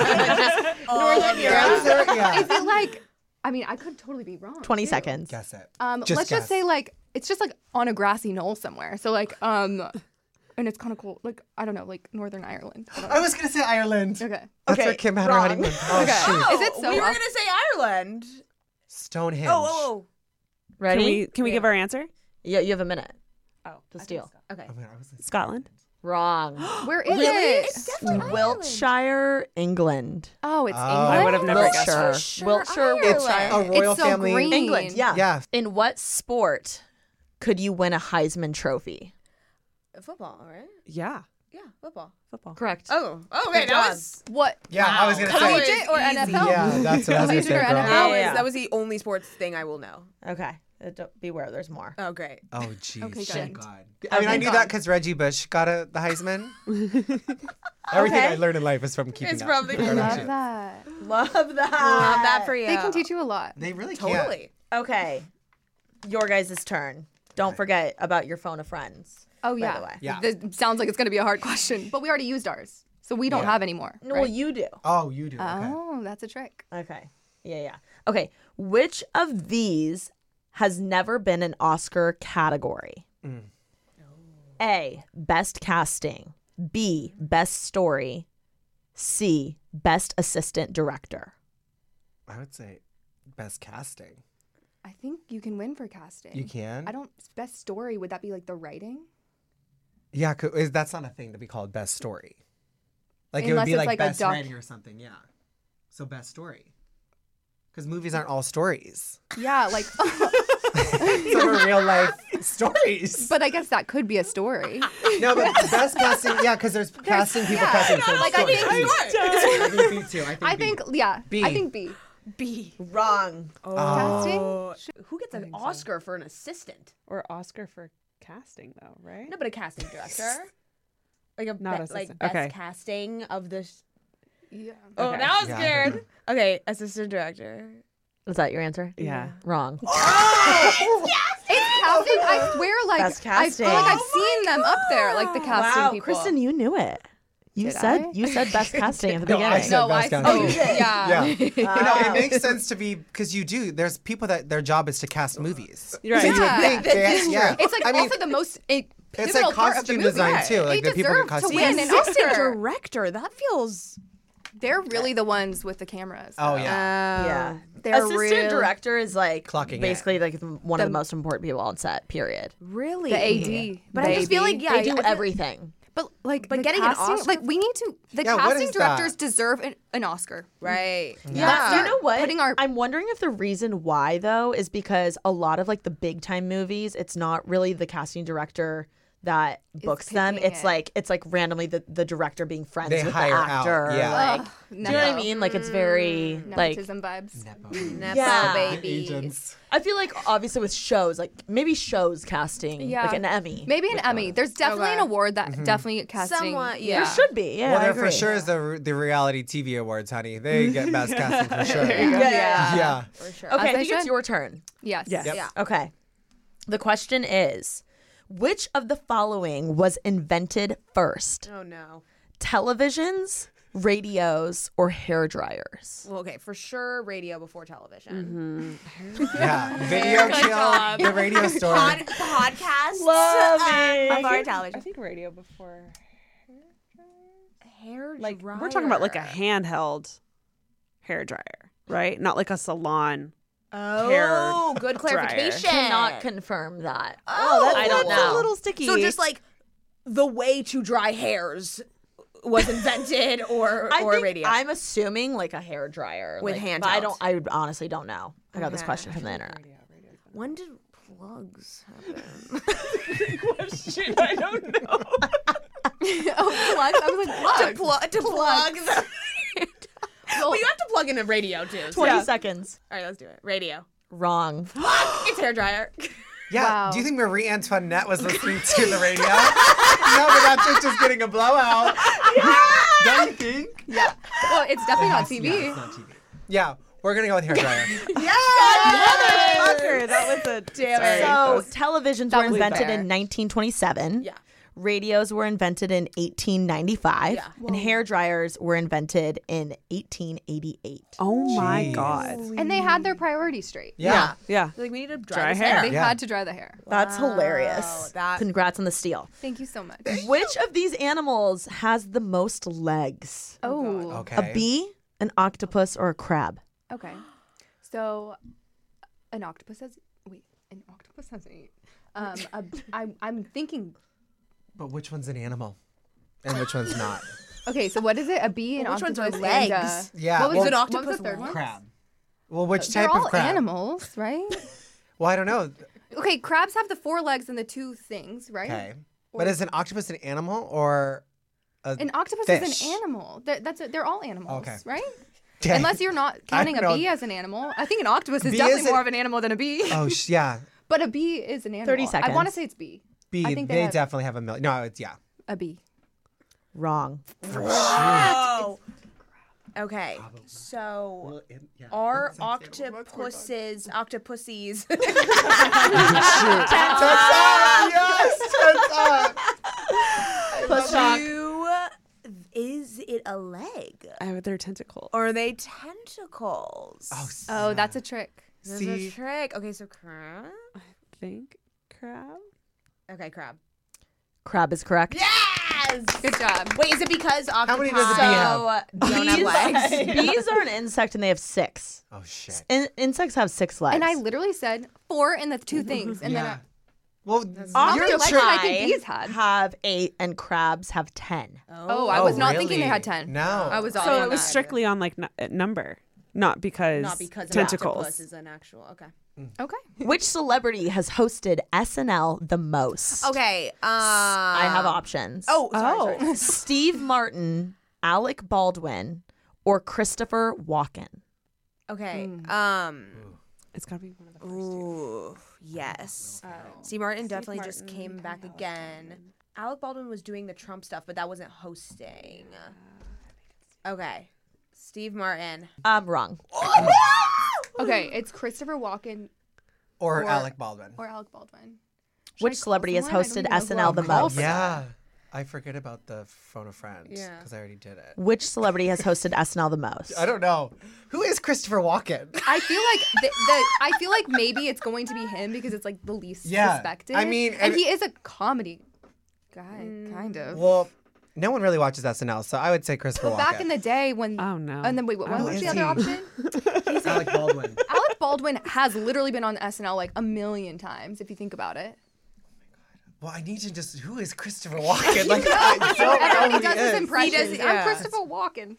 Europe. Answer, yeah. Is it like? I mean, I could totally be wrong. 20 too. seconds. Guess it. Let's guess. just say like it's just like on a grassy knoll somewhere. So like and it's kind of cool. Like I don't know, like Northern Ireland. I don't know. I was gonna say Ireland. Okay. That's Okay, where Kim had her wrong. honeymoon. Oh Okay. shoot. Is it so? We were off? gonna say Ireland. Stonehenge. Oh. Ready? Can we give our answer? Yeah, you have a minute Oh. to steal. Okay. Oh, man, I was like, Scotland. Wrong. Where is Really? it? It's definitely Ireland. Wiltshire, England. Oh, it's Oh. England. I would have never guessed Wiltshire. that. Wiltshire, It's Wiltshire. a royal It's so family. green. England, yeah. Yeah. In what sport could you win a Heisman Trophy? Football, right? Yeah. Yeah, football. Football. Correct. Oh, okay. Good That job. was What? Yeah, I was gonna say. Collegiate or Easy. NFL? Yeah, that's what I was gonna say, Collegiate or girl. NFL? Yeah. that was the only sports thing I will know. Okay. Beware, there's more. Oh, great. Oh, jeez. Okay, Thank good. God. I mean, I knew that because Reggie Bush got the Heisman. Everything I learned in life is from keeping It's up. probably with from the Love Kardashians. that. Love that. Love that for you. They can teach you a lot. They really Totally. Okay. Your guys' turn. Don't forget about your phone of friends. Oh by yeah. the way. Yeah. This sounds like it's gonna be a hard question, but we already used ours, so we don't Yeah. have any more. Well, right? you do. Oh, you do. Okay. Oh, that's a trick. Okay. Yeah. Okay. Which of these has never been an Oscar category? A. Best casting. B. Best story. C. Best assistant director. I would say best casting. I think you can win for casting. You can? I don't. Best story, would that be like the writing? Yeah, that's not a thing to be called best story. Like it Unless would be it's like like a best doc- writing or something. Yeah. So best story. Because movies aren't all stories. Yeah, like. Some are real life stories. But I guess that could be a story. No, but best casting, yeah, because there's casting people casting. So like, I stories. think- I think B too. I think, yeah. B. I think B. B. Wrong. Casting? Who gets an Oscar for an assistant? Or Oscar for casting, though, right? No, but a casting director. Like a Not like assistant. best Okay. casting of the. Yeah. Oh, Okay. now I'm Yeah. scared. Okay, assistant director. Is that your answer? Yeah. Wrong. It's casting. I swear, like Best I feel like casting. I've seen them up there, like the casting Wow, people. Kristen, you knew it. You Did said I? you said best casting at the No, beginning. I said No, best I. casting. Oh, you did. Yeah. Yeah. No, it makes sense to be because you do. There's people that their job is to cast movies. Right. So you would Yeah. think they, yeah. It's like I mean, also the most it's pivotal like part of the costume movie. design too. Like They the people who deserve get to costume. win an Assistant Oscar. director. That feels. They're really the ones with the cameras. Oh though. yeah. Yeah. They're Assistant real- director is like Clocking it. basically like one of the most important people on set, period. Really? The AD. But I just feel like, yeah, they do I feel- everything. But like, But the getting an casting, Oscar like we need to. The Yeah, what casting is that? directors deserve an Oscar. Right. Yeah. You know what? Putting our- I'm wondering if the reason why though is because a lot of like the big time movies, it's not really the casting director that books them. picking It's like randomly the director being friends They with the hire out, actor. yeah. Like, Ugh, do you know what I mean? Like it's very like Nepotism vibes. Nepo Yeah. baby. Agents. I feel like obviously with shows, like maybe shows casting, Yeah. like an Emmy. Maybe an Emmy. There's definitely Okay. an award that definitely casting. Somewhat, yeah. There should be. Yeah, Well, I there agree. for sure is the reality TV awards, honey. They get best casting for sure. Yeah. Yeah. For sure. Okay, I As they think it's should. your turn. Yes. Yes. Yep. Yeah. Okay. The question is, Which of the following was invented first? Oh no. Televisions, radios, or hair dryers? Well, okay, for sure, radio before television. Yeah, video killed the radio story. Podcast. Love it. Before television. I think radio before. Hair Like dryer. we're talking about like a handheld hair dryer, right? Not like a salon. Oh, good dryer. clarification. Cannot confirm that. Oh, I don't that's know. a little sticky. So just like the way to dry hairs was invented, or radio. I'm assuming like a hair dryer With like, handheld. but I honestly don't know. I got this question from the internet. When did plugs happen? Question, I don't know. Oh, plugs? I was like, plugs. To plugs. Well, you have to plug in a radio too. 20 seconds. All right, let's do it. Radio. Wrong. It's hair dryer. Yeah. Wow. Do you think Marie Antoinette was listening to the radio? No, but that's just getting a blowout. Don't you think? Yeah. Well, it's definitely not TV. Yeah, it's not TV. Yeah, we're gonna go with hair dryer. Motherfucker, that was a Damn it. So televisions were was invented fair. in 1927. Yeah. Radios were invented in 1895. Yeah. And hair dryers were invented in 1888. Oh my Jeez. god. And they had their priorities straight. Yeah. Yeah. Like we need to Dry dry, this hair. They Yeah. had to dry the hair. That's hilarious. that- Congrats on the steal. Thank you so much. Which of these animals has the most legs? Oh. Okay. A bee, an octopus, or a crab? Okay. So, an octopus has. Wait, an octopus has 8. I'm thinking. But which one's an animal? And which one's not? Okay, so what is it? A bee, an Which ones octopus, are and legs? Yeah. What was, well, an an octopus? octopus What was the third one? crab. Well, which They're type all of crab? animals, right? Well, I don't know. Okay, crabs have the 4 legs and the 2 things, right? Okay. But is an octopus an animal or a An octopus fish? is an animal. They're all animals, Okay. right? Okay. Unless you're not counting don't a know. bee as an animal. I think an octopus is Bee definitely is more a- of an animal than a bee. Oh, yeah. But a bee is an animal. 30 I seconds. want to say it's bee. Bee. I think they have definitely have a million. No, it's yeah. a bee. Wrong. Oh. Okay. So are octopuses Yes. Push talk. is it a leg? They're tentacles. Or are they tentacles? Oh, that's a trick. This See? is a trick. Okay, so crab. I think crab. Okay, crab. Crab is correct. Yes! Good job. Wait, is it because octopi many does a bee have? don't have legs? Bees are an insect and they have 6. Oh shit. Insects have 6 legs. And I literally said 4 and the 2 things. And Yeah. Well, How you're many a legs trick. did I think bees had? have 8 and crabs have 10. Oh, I was not thinking they really? had 10. No. I was off So on it was that. strictly on like number, not because Not because an tentacles. octopus is an actual. Okay. Okay. Which celebrity has hosted SNL the most? Okay. I have options. Oh, sorry. Steve Martin, Alec Baldwin, or Christopher Walken. Okay. It's gotta be one of the first. Ooh, yes. Steve Martin definitely just came back again. Alec Baldwin was doing the Trump stuff, but that wasn't hosting. Okay. Steve Martin. I'm wrong. Okay, it's Christopher Walken or Alec Baldwin. or Alec Baldwin. Which celebrity has someone? I hosted don't even know who SNL the I'm called most? for Yeah. I forget about the phone a friend Yeah. because I already did it. Which celebrity has hosted SNL the most? I don't know. Who is Christopher Walken? I feel like I feel like maybe it's going to be him because it's like the least Yeah, suspected. I mean, and he is a comedy guy, kind of. Well, no one really watches SNL, so I would say Christopher But Walken. back in the day when Oh no. and then wait, what Who was is the other he? option? Alec Baldwin. Alec Baldwin has literally been on SNL like a million times if you think about it. Well, I need to just. Who is Christopher Walken? Like, I don't know Everybody who does he his is. impressions. yeah. I'm Christopher Walken.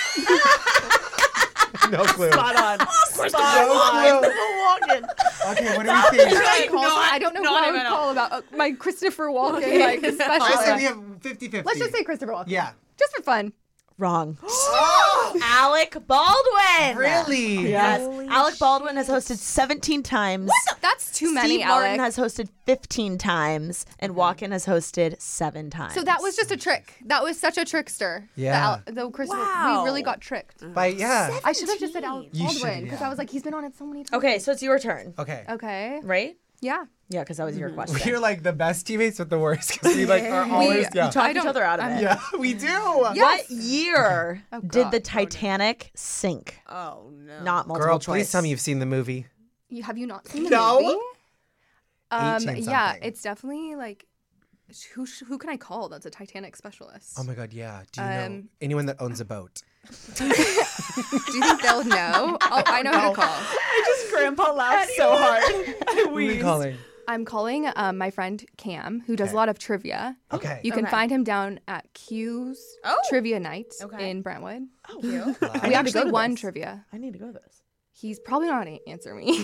No clue. Spot on. No clue. Okay, what do we think? I don't know who I would call about my Christopher Walken like I say special. we have 50-50. Let's just say Christopher Walken. Yeah. Just for fun. Wrong. Alec Baldwin. Really? Yes. Alec Baldwin has hosted 17 times. That's too many, Steve Martin Alec. has hosted 15 times, and Walken has hosted 7 times. So that was just a trick. That was such a trickster. Yeah. The Christopher, Wow. we really got tricked. Yeah. I should have just said Alec You should, Baldwin because yeah. I was like, he's been on it so many times. Okay, so it's your turn, Okay. Okay. right? Yeah. Yeah, because that was your question. We're like the best teammates, but the worst because we like are always We talk each other out of it. Yeah, we do. What year Oh, did the God. Titanic sink? Oh no. Not multiple Girl, choice. please tell me you've seen the movie. Have you not seen the No. movie? 18 Yeah, something. it's definitely like who can I call that's a Titanic specialist? Oh my God, yeah. Do you know Um, anyone that owns a boat? Do you think they'll know? Oh, I know who to call. Grandpa laughed so hard. Who are you calling? I'm calling my friend Cam, who does a lot of trivia. Okay. You can find him down at Q's Trivia Night Okay. in Brentwood. Oh, cute. We actually won trivia. I need to go to this. He's probably not going to answer me.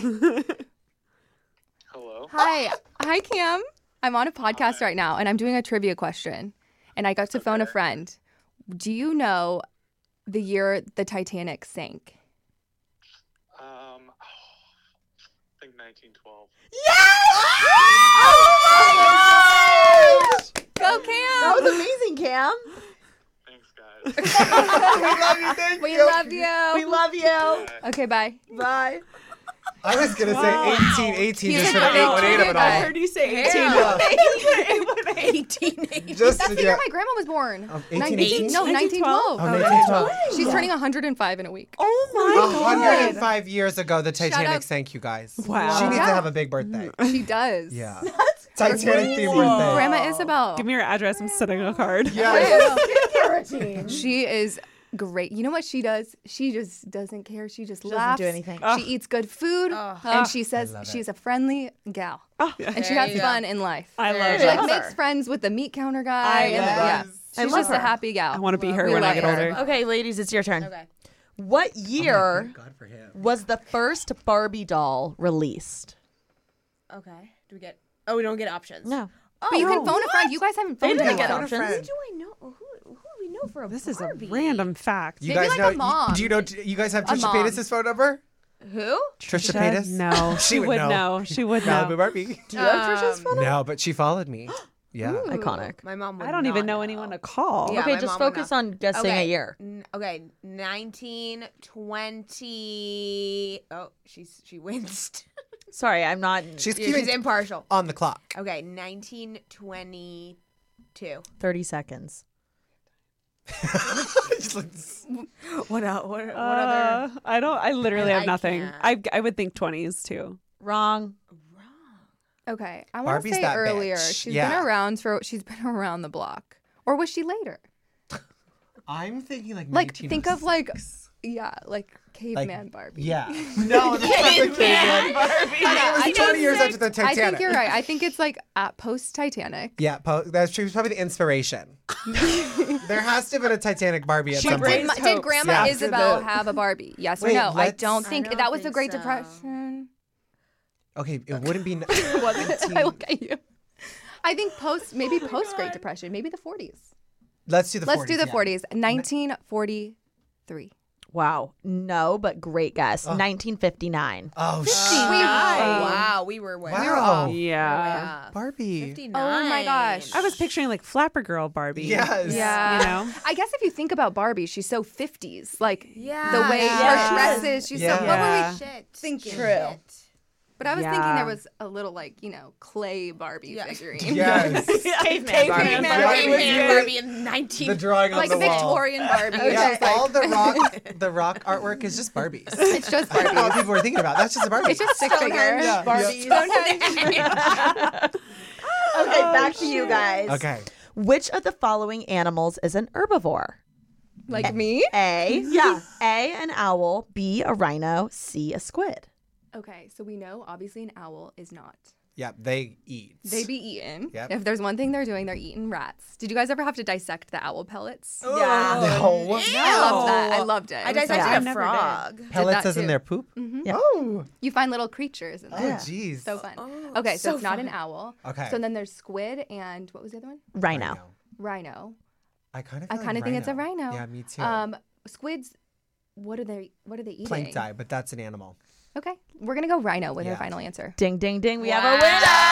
Hello. Hi, Cam. I'm on a podcast right now, and I'm doing a trivia question. And I got to phone a friend. Do you know the year the Titanic sank? I think 1912. Go, Cam! That was amazing, Cam. Thanks, guys. We love you. Thank We you. love you. We love you. Okay, bye. Bye. I was gonna say 18 He's just for a the big 818 of it guy. all. heard you say 18. Yeah. 18. Just That's the year my grandma was born. 1818? No, 1912. Oh, 1912. She's turning 105 in a week. Oh my 105 years ago, the Titanic up. sank, you guys. Wow. She needs to Yeah. have a big birthday. She does. Yeah. Titanic themed birthday. Grandma Isabel. Give me your address. I'm sending a card. Yeah. She is great. You know what she does? She just doesn't care. She just doesn't laughs. do anything. She eats good food, and she says love she's it. a friendly gal, and she There has you go. fun in life. I love She it. like makes friends with the meat counter guy. love yeah, it. I she's love just a her. happy gal. I want to be her We when I love get her. older. Okay, ladies, it's your turn. Okay. What year God for him. was the first Barbie doll released? Okay. Do we get? Oh, we don't get options. No. But you can phone a friend. You guys haven't phoned didn't get anyone. options. friend. Do I know? Who do we know for a This is a Barbie? random fact. You Maybe guys like know? a mom. Do you know? You guys have A Trisha mom. Paytas' phone number? Who? Trisha Paytas? No. She would know. She would Malibu know. Barbie. Do you have Trisha's phone? No, but she followed me. Yeah. Iconic. My mom would I don't even not know anyone to call. Yeah. Okay, my just mom would focus know. on guessing a year. Okay, 1920. Oh, she winced. Sorry, I'm not. She's Yeah, keeping she's impartial. on the clock. Okay, 1922. 30 seconds. Just like, What else? What other? I literally have I nothing. can't. I would think 20s too. Wrong. Okay, I want to Barbie's say that earlier. bitch. She's Yeah. been around the block, or was she later? I'm thinking like Like think of like 1906. like caveman Barbie. Yeah. No, that's not the caveman Barbie. It was 20 years after the I Titanic. think you're right. I think it's like at post Titanic. Yeah, that's true. It's probably the inspiration. There has to have been a Titanic Barbie at some Did, point. did Grandma Yeah. Isabel have a Barbie? Yes Wait, or no? I let's- don't think I don't that was the think Great so. Depression. Okay, it wouldn't be. I look at you. I think maybe post Great Depression, maybe the 40s. Let's do the 40s. Let's do the yeah. 40s. 1943. Wow. No, but great guess. 1959. Oh, shit. Wow, we were way. Wow. Yeah. Barbie. 59. Oh my gosh. I was picturing like Flapper Girl Barbie. Yes. Yeah. You know? I guess if you think about Barbie, she's so 50s. Like Yeah, the way yeah. her dresses, she's Yeah. so. What were we Shit. thinking? True. But I was thinking Yeah. there was a little like, clay Barbie figurine. Yes. Caveman Barbie. Caveman Barbie in 19. The drawing on Like the a wall. Victorian Barbie. Yeah, It's just all like- the rock artwork is just Barbies. It's just That's all Barbie. people were thinking about. That's just a Barbie. It's just stick figure. Yeah. Barbies. Yeah. Okay, back to you guys. Okay. Which of the following animals is an herbivore? Like me? A, A, an owl, B, a rhino, C, a squid. Okay, so we know obviously an owl is not. Yeah, they eat. They be eaten. Yep. If there's one thing they're doing, they're eating rats. Did you guys ever have to dissect the owl pellets? No. I loved that. I loved it. I It was so dissected fun. a frog. Pellets that as in too. their poop? Yeah. Oh. You find little creatures in Oh, there. jeez. So fun. Okay, so so it's not fun. an owl. Okay. So then there's squid and what was the other one? Rhino. Rhino. I kind of I kind of think it's a rhino. Yeah, me too. Squids. What are they eating? Plankton, but that's an animal. Okay, we're gonna go rhino with our Yeah. final answer. Ding, ding, ding. We have a winner.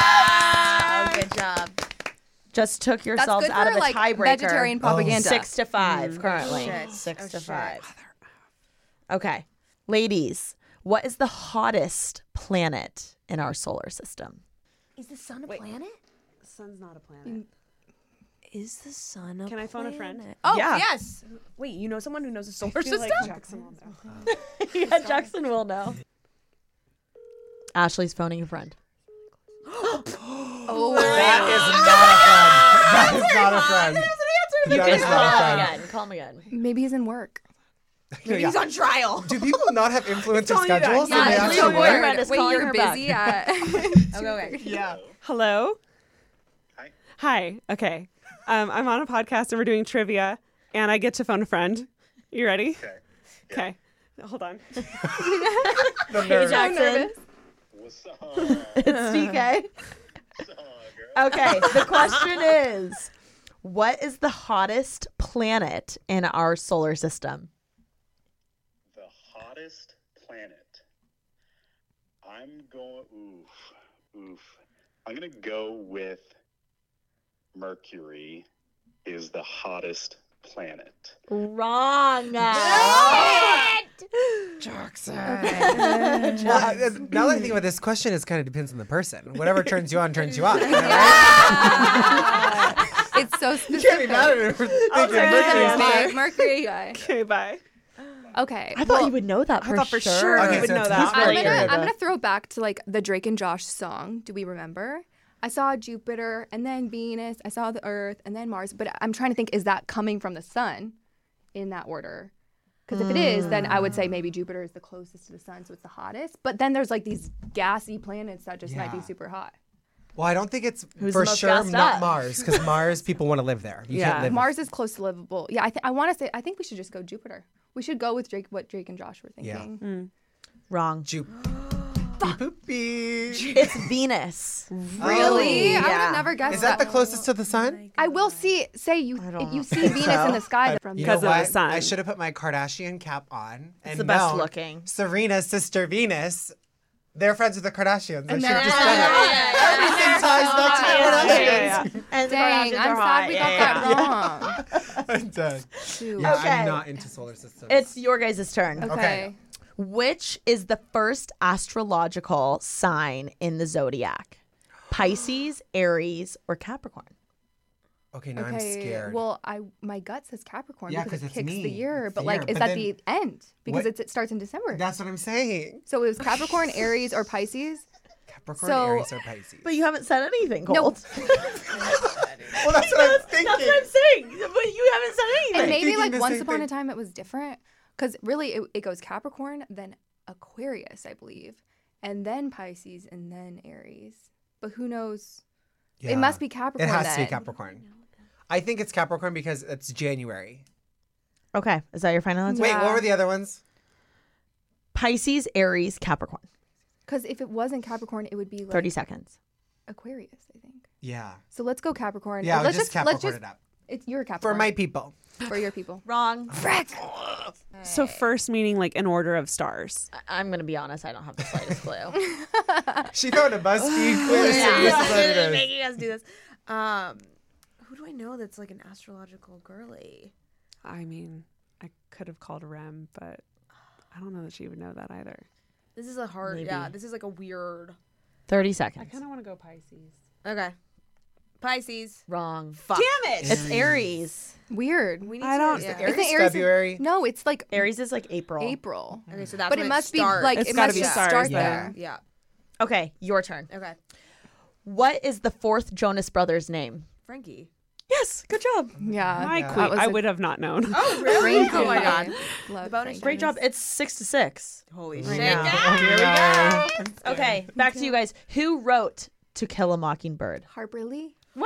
Oh, good job. Just took That's yourselves good out for of a like tiebreaker. vegetarian propaganda. 6-5 currently. shit. 6-5. Okay. Ladies, what is the hottest planet in our solar system? Is the sun a planet? The sun's not a planet. Is the sun a Can I phone a friend? planet? Oh, Yeah. yes. Wait, you know someone who knows the solar I feel system? like Jackson will know. Yeah, Jackson will know. Ashley's phoning a friend. Oh, That is not a friend. That is not a friend. You That can is call not a him friend. again. Call him again. Maybe he's in work. Maybe he's on trial. Do people not have influencer calling you back. schedules? Yeah, They it's actually your work? boyfriend is Wait, calling you're her back. busy at. Okay. Yeah. Hello? Hi. Hi. Okay. I'm on a podcast and we're doing trivia, and I get to phone a friend. You ready? Okay. Okay. Hold on. The Hey, nerve. Jackson. What's up? It's DK. What's up, girl? Okay, the question is, what is the hottest planet in our solar system? The hottest planet. I'm going. Oof. I'm gonna go with Mercury. Is the hottest planet. Wrong. Jackson. Well, now that I think about this question, it kind of depends on the person. Whatever turns you on, turns you on. It's so You specific. can't be mad at him for thinking say Mercury's it. hot. Okay, Mercury guy. Okay, bye. Okay. I thought you would know that for thought for sure. sure Okay, you would so know it's that. not I'm Mercury. gonna throw back to like the Drake and Josh song. Do we remember? I saw Jupiter and then Venus. I saw the Earth and then Mars. But I'm trying to think: is that coming from the sun, in that order? Because if it is, then I would say maybe Jupiter is the closest to the sun, so it's the hottest. But then there's like these gassy planets that just might be Yeah. super hot. Well, I don't think it's Who's for the most sure gassed not up? Mars, because Mars, people want to live there. You Yeah. can't live Mars is close to livable. Yeah, I want to say. I think we should just go Jupiter. We should go with Drake. What Drake and Josh were thinking. Wrong. Poopy. It's Venus. Really? I would yeah. have never guessed Is that the closest to the sun? I will say you if you see Venus in the sky from You Because know of the what? sun. I should have put my Kardashian cap on. And the best known looking. Serena's sister Venus. They're friends with the Kardashians. I should they're- have just done it. Everything ties back to the Kardashians. And the Dang, Kardashians I'm are sad hot. we Yeah, got yeah. that wrong. I'm done. Shoot. Yeah, Okay. I'm not into solar systems. It's your guys' turn. Okay. Which is the first astrological sign in the zodiac? Pisces, Aries, or Capricorn? Okay, now I'm scared. Well, my gut says Capricorn Yeah, because 'cause it it's kicks me. the year. It's But the like, year. is But that then the end? Because what- it starts in December. That's what I'm saying. So it was Capricorn, Aries, or Pisces. Capricorn, So- Aries, or Pisces. But you haven't said anything, No. Colt. Well, that's what I'm thinking. That's what I'm saying. But you haven't said anything. And maybe thinking like the once same upon a thing. time it was different. Because really it goes Capricorn, then Aquarius, I believe, and then Pisces, and then Aries. But who knows? Yeah. It must be Capricorn. It has to be then. Capricorn. I think it's Capricorn because it's January. Okay, is that your final answer? Wait, what were the other ones? Pisces, Aries, Capricorn. Because if it wasn't Capricorn, it would be like 30 seconds. Aquarius, I think. Yeah. So let's go Capricorn. Yeah, let's just Capricorn it up. It's your For Capricorn. my people. For your people. Wrong. Frick. So first meaning like an order of stars. I'm going to be honest. I don't have the slightest clue. She found a BuzzFeed quiz. Yeah. and this is what it Really is. making us do this. Who do I know that's like an astrological girly? I mean, I could have called Rem, but I don't know that she would know that either. This is a hard. Maybe. Yeah, this is like a weird. 30 I seconds. kind of want to go Pisces. Okay, Pisces. Wrong. Fuck. Damn it! It's Aries. Weird. We need I to. don't- Yeah. Aries Isn't Aries February. No, it's like Aries is like April. April. Okay, so that's But when it must be starts. like It's it gotta must be just stars start then. there. Yeah. Okay, your turn. Okay. What is the fourth Jonas Brothers name? Frankie. Yes, good job. Yeah. My that queen. was I a would have not known. Oh really? Frankie. Oh my god. Love The bonus Frankie. Great job. It's 6-6. Holy I shit. know. Here we go. Okay, back to you guys. Who wrote To Kill a Mockingbird? Harper Lee. Woo!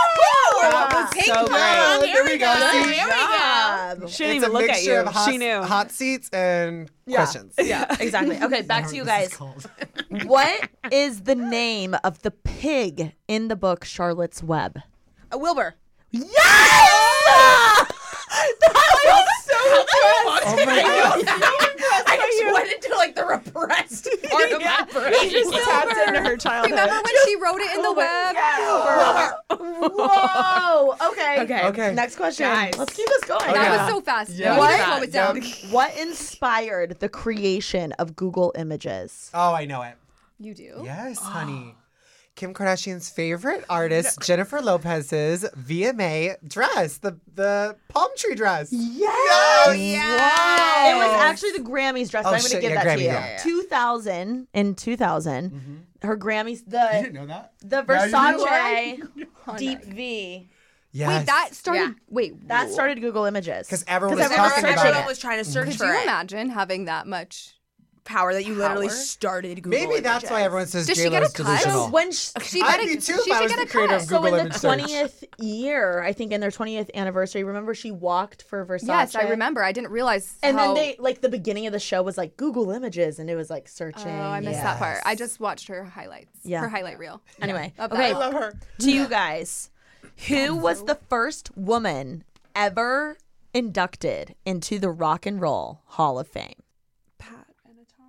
So great. There we go. See? Good job. She didn't It's even a look at mixture you. of hot, She knew. hot seats and questions. Yeah, exactly. Okay, back to you guys. What is the name of the pig in the book Charlotte's Web? A Wilbur. Yes! That was so Oh my god. I just went into like the repressed part of my brain. Just tapped into her childhood. Remember when she wrote it in the web? Whoa. Okay. Okay. Next question. Guys. Let's keep this going. Okay. That was so fast. Yeah. You need to What? slow it down. What inspired the creation of Google Images? Oh, I know it. You do? Yes, honey. Kim Kardashian's favorite artist, Jennifer Lopez's VMA dress, the palm tree dress. Yes! Wow. It was actually the Grammys dress. Oh, I'm going to shit, give yeah, that to Grammy, you. yeah. 2000, her Grammys, You didn't know that? the Now you Versace Oh, Deep nice. V. Yes. Wait, that started. Wait, That started Google Images. Because everyone was talking about Everyone it. was trying to search Could for you it. imagine having that much? Power that you literally Power? started Google Maybe that's why Images. everyone says Does she J-Lo's get a cut? delusional. When She I'd better- be too she if I should was get the a creator cut. of So Google in the Image Search. 20th year, I think in their 20th anniversary, remember she walked for Versace? Yes, I remember. I didn't realize. And how... then they, like, the beginning of the show was like Google Images, and it was like searching. Oh, I missed that part. I just watched her highlights. Yeah. Her highlight reel. Anyway, Love okay, that. her. to you guys, who was the first woman ever inducted into the Rock and Roll Hall of Fame? Pat Benatar.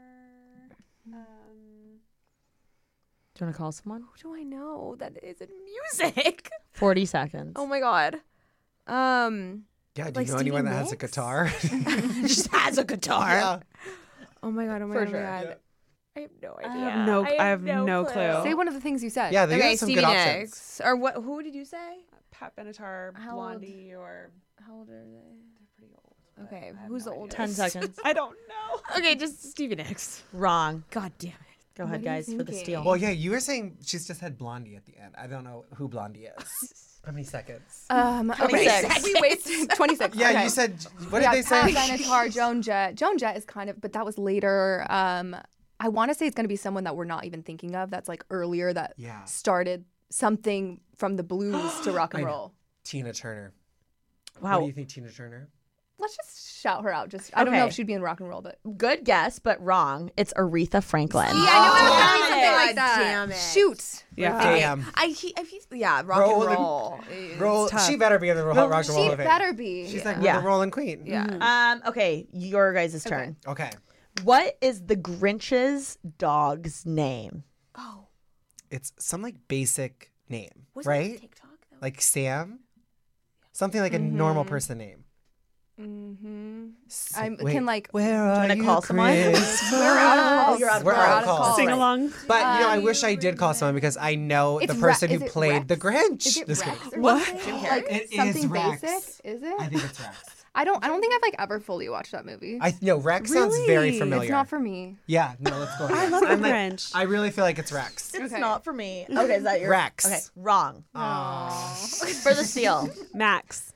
Do you want to call someone? Who do I know that is in music? 40 seconds. Oh my god. Yeah, do Like you know anyone Stevie that has a Nicks? guitar? Just has a guitar. Yeah. Oh my god. Oh my For god. sure. Oh my god. I have no idea. I have no clue. Say one of the things you said. Yeah, they Okay, have some Stevie good options. Nicks. Or what? Who did you say? Pat Benatar, How old? Blondie, or How old are they? they're pretty old. Okay, who's the oldest? 10 seconds. I don't know. Okay, just Stevie Nicks. Wrong. God damn it. Go ahead, What are you guys, for the thinking? steal. Well, yeah, you were saying she's just had Blondie at the end. I don't know who Blondie is. How many seconds? Okay. 26. We wasted 26. Yeah, okay. you said, what did Yeah, they say? Pat Benatar, Joan Jett. Joan Jett is kind of, but that was later. I want to say it's going to be someone that we're not even thinking of. That's like earlier that Yeah. started something from the blues to rock and I know. roll. Tina Turner. Wow. What do you think, Tina Turner? Let's just shout her out. Just I don't know Okay. if she'd be in rock and roll, but Good guess, but wrong. It's Aretha Franklin. yeah, I know it was gonna be something God like that. damn it. Shoot. Yeah. Damn. Yeah, rock Roll and and- roll. Roll. Tough. She better be in the Rock and Roll She Hall of Fame. better be. She's like Yeah. the rolling queen. yeah. Okay, your guys' turn. Okay. What is the Grinch's dog's name? Oh, It's some like basic name, was right? that TikTok though? Like Sam? Something like a normal person name. Mm-hmm. I can like. Where are wanna you, call someone? Christmas? We're out of calls. You're out of We're out of calls. calls. Sing Right. along. But you know, I wish I did call someone because I know It's the person Is who it played the Rex? Grinch. Is it This Rex Grinch. or What? something? Like It is something Rex. basic? Is it? I think it's Rex. I don't think I've like ever fully watched that movie. No, Rex sounds very Really? familiar. It's not for me. Yeah, no, let's go. I love the I'm like- Grinch. I really feel like it's Rex. It's Okay. not for me. Okay, is that your Rex. Okay, wrong. For the steal. Max.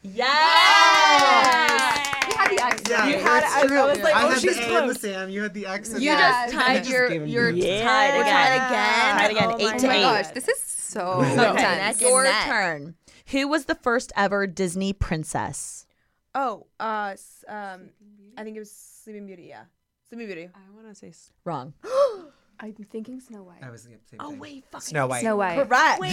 Yes. You had the accent. Yeah, You had- it's I true. was like, I oh, had she's the A and the close. Sam. You had the X. And You the just I tied just your gave him your the- tied again. Tied again. Tied again. Oh my 8 to Oh my 8. gosh, this is so Okay, intense. neck Your and neck. turn. Who was the first ever Disney princess? Oh, I think it was Sleeping Beauty. Yeah, Sleeping Beauty. I want to say Wrong. I'm thinking Snow White. I was the same Oh thing. wait, fuck. Snow White. Snow White. Correct.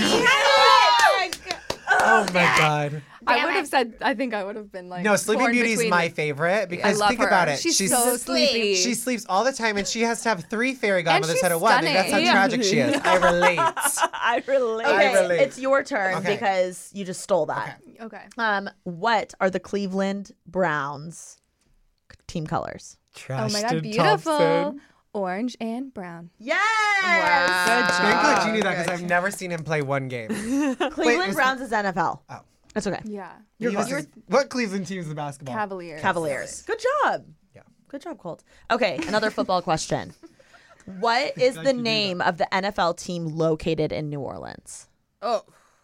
Oh my god. I would have said. I think I would have been like. No, Sleeping torn Beauty is between my the- favorite because love think her. about it. She's so sleepy. She sleeps all the time and she has to have 3 fairy godmothers she's instead of 1. And that's how stunning. tragic she is. I relate. I relate. Okay, I relate. it's your turn Okay. because you just stole that. Okay. What are the Cleveland Browns team colors? Oh my god, beautiful. Orange and brown. Yes. Thank God you knew that because I've never seen him play one game. Cleveland is- Browns is NFL. Oh. That's okay. Yeah. What Cleveland team is the basketball? Cavaliers. Cavaliers. Good job. Yeah. Good job, Colt. Okay, another football question. What is the name of the NFL team located in New Orleans? Oh.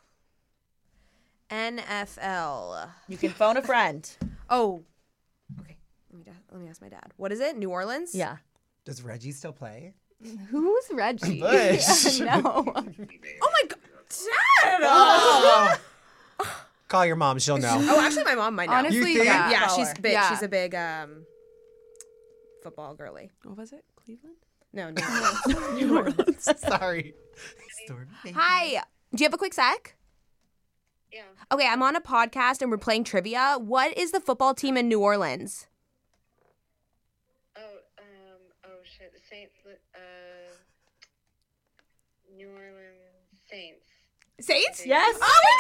NFL. You can phone a friend. Oh. Okay. Let me ask my dad. What is it? New Orleans? Yeah. Does Reggie still play? Who's Reggie? Bush. No. Oh my god. Dad! Call your mom. She'll know. Oh, actually, my mom might know. Honestly, You think? yeah. Yeah, Call she's her. big. Yeah. She's a big football girly. What was it? Cleveland? No. New Orleans. Sorry. Hi. Do you have a quick sec? Yeah. Okay, I'm on a podcast and we're playing trivia. What is the football team in New Orleans? Oh shit. New Orleans Saints. Saints? Yes. Oh my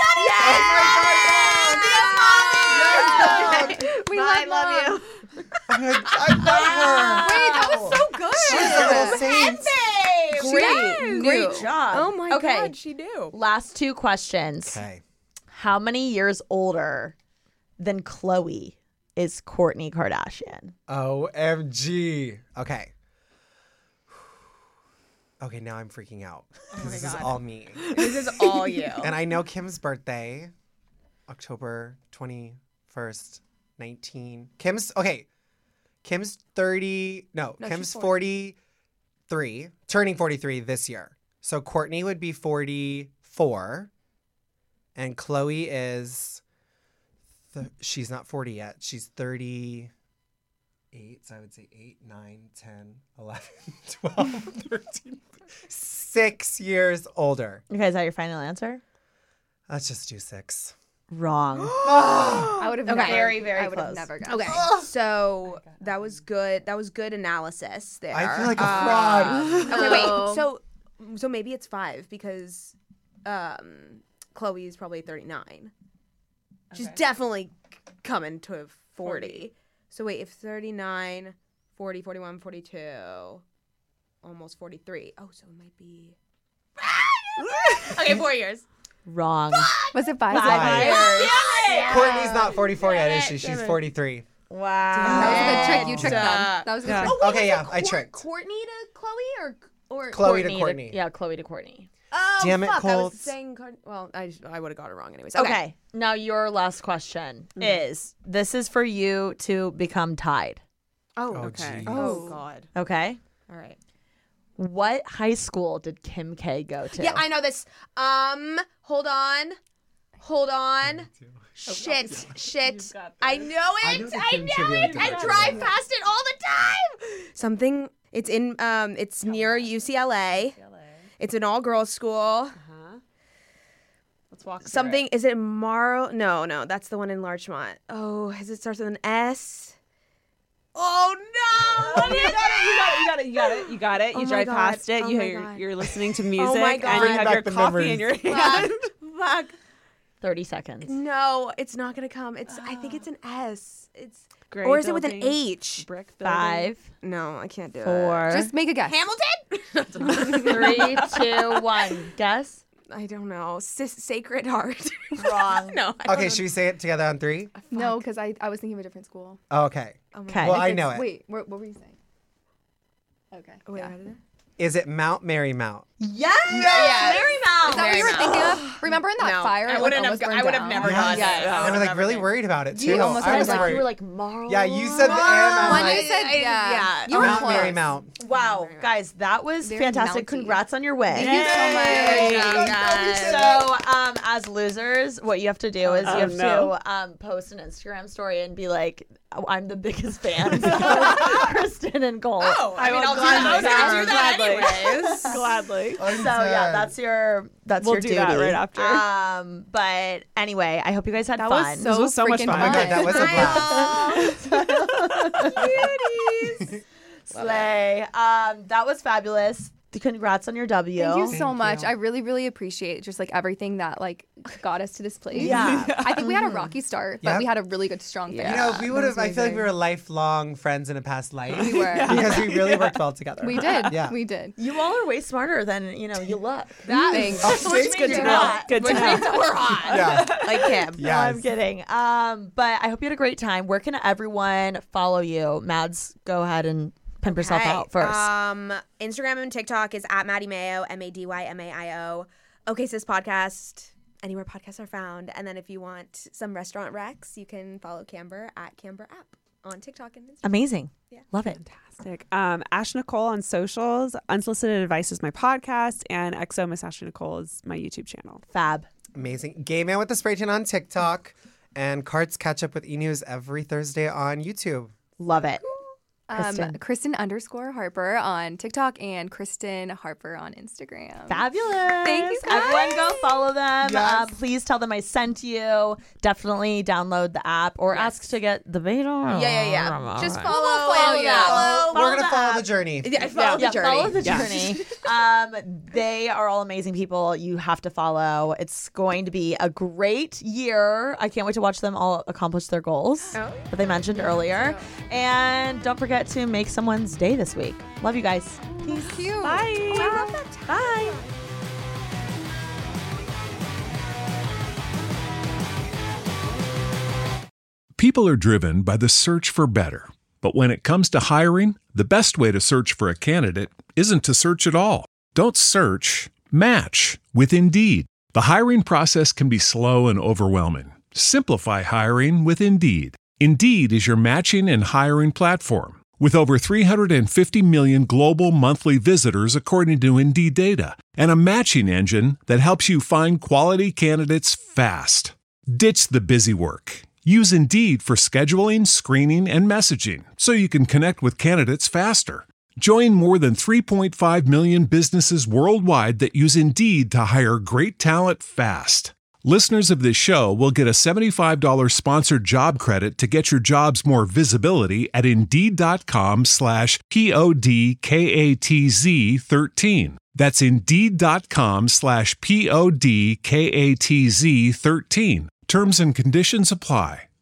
god! Yes! Yes! We Bye, love love Mom. I love her. Wait, that was so good. She's a little saint. Great job. Oh my Okay. God, she knew. Last two questions. Okay. How many years older than Khloe is Kourtney Kardashian? OMG. Okay. Okay, now I'm freaking out. This is all me. This is all you. And I know Kim's birthday, October 21st, 19. Kim's 30. No, Kim's 43, turning 43 this year. So Kourtney would be 44. And Khloe is, she's not 40 yet. She's 38. So I would say 8, 9, 10, 11, 12, 13, 6 years older. Okay, is that your final answer? Let's just do 6. Wrong. I would have Okay. never, Very, very I would have close. never guessed. Okay, so that was good. That was good analysis there. I feel like a fraud. Okay, wait. So maybe it's 5 because Chloe is probably 39. She's definitely coming to 40. So wait, if 39, 40, 41, 42, almost 43. Oh, so it might be. Okay, 4 years. Wrong. Was it 5? 5 years. Courtney's not 44 yet, is she? She's 43. Wow. That was a good trick. You tricked them. That was a good trick. Oh, Okay, yeah, I tricked. Kourtney to Chloe or Chloe to Kourtney. Yeah, Chloe to Kourtney. Oh, Damn it, fuck. I was Colts. saying, well, I would have got it wrong anyways. Okay. Now your last question is, this is for you to become tied. Oh, okay. geez. Oh, God. Okay? All right. What high school did Kim K go to? Yeah, I know this. Hold on. Shit. I know it. I know it. I drive past it all the time. Something. It's in. It's near UCLA. It's an all-girls school. Let's walk through Something. Is it Morrow? No. That's the one in Larchmont. Oh, it starts with an S. Oh no! You got it. Oh You my drive God. past it. Oh my You're God. you're listening to music my and God. you Bring have back your the coffee memories. in your hand. Fuck. 30 seconds. No, it's not gonna come. I think it's an S. It's Gray or is it with an building, H? Brick building. 5, No, I can't do it. 4, Just make a guess. Hamilton? 3, 2, 1. Guess? I don't know. Sacred Heart. Wrong. No. I Okay, don't should we say it together on 3? No, because I was thinking of a different school. Oh, okay. Okay. Well, I know it. Wait, what were you saying? Okay. Wait, yeah. how did it? Is it Mount Marymount? Yes! Yeah. Marymount! Is that what you were thinking of? Remember in that No, fire? I it, wouldn't almost have. burned I would have down? never Yes. done it. I was like really worried about it too. almost I was had worried. You were like, Marl. Yeah, you said the M. I'm When like, you said yeah, you were Mount close. Marymount. Wow, guys, that was Very fantastic. mounty. Congrats on your win. Thank you so much. So, as losers, what you have to do is you have to post an Instagram story and be like, oh, "I'm the biggest fan of Kristen and Cole." Oh, I mean, I'll do that. I was gonna do that anyways. Gladly. So yeah, that's your We'll do duty. that right after. But anyway, I hope you guys had That fun. was so This was so much freaking fun. Oh my god, that was a blast. Cuties. Slay. That was fabulous. Congrats on your W. Thank you so Thank much. you. I really, really appreciate just like everything that like got us to this place. Yeah. I think we had a rocky start, but Yep. we had a really good strong finish. You know, if we would have, I feel like we were lifelong friends in a past life. We were. Because we really worked well together. We did. Yeah. We did. You all are way smarter than you look. Thanks. Which good means to you're know. hot. Good to Which know. means that we're hot. Yeah. Like Kim. No, I'm Yes. kidding. But I hope you had a great time. Where can everyone follow you? Mads, go ahead and pimp yourself out first. Instagram and TikTok is at Maddie Mayo, MADYMAIO. Okay, Sis Podcast, anywhere podcasts are found. And then if you want some restaurant recs, you can follow Camber at Camber App on TikTok and Instagram. Amazing. Yeah. Love it. Fantastic. Ash Nicole on socials. Unsolicited Advice is my podcast, and XO Miss Ashley Nicole is my YouTube channel. Fab. Amazing. Gay Man with the Spray Tan on TikTok. And Carts catch up with E-News every Thursday on YouTube. Love it. Kristen. Kristen_Harper on TikTok and Kristen Harper on Instagram. Fabulous. Thank you, guys. Everyone go follow them. Yes. Please tell them I sent you. Definitely download the app or ask to get the beta. Yeah. Just follow. Follow that. We're going the to follow app. the journey. Yeah, follow the journey. Follow the journey. They are all amazing people. You have to follow. It's going to be a great year. I can't wait to watch them all accomplish their goals that they mentioned earlier. And don't forget forget to make someone's day this week. Love you guys. Peace. Cute. Bye. Oh, I love that tag. Bye. People are driven by the search for better. But when it comes to hiring, the best way to search for a candidate isn't to search at all. Don't search, match with Indeed. The hiring process can be slow and overwhelming. Simplify hiring with Indeed. Indeed is your matching and hiring platform. With over 350 million global monthly visitors according to Indeed data, and a matching engine that helps you find quality candidates fast. Ditch the busy work. Use Indeed for scheduling, screening, and messaging so you can connect with candidates faster. Join more than 3.5 million businesses worldwide that use Indeed to hire great talent fast. Listeners of this show will get a $75 sponsored job credit to get your jobs more visibility at Indeed.com/PODKATZ13. That's Indeed.com/PODKATZ13. Terms and conditions apply.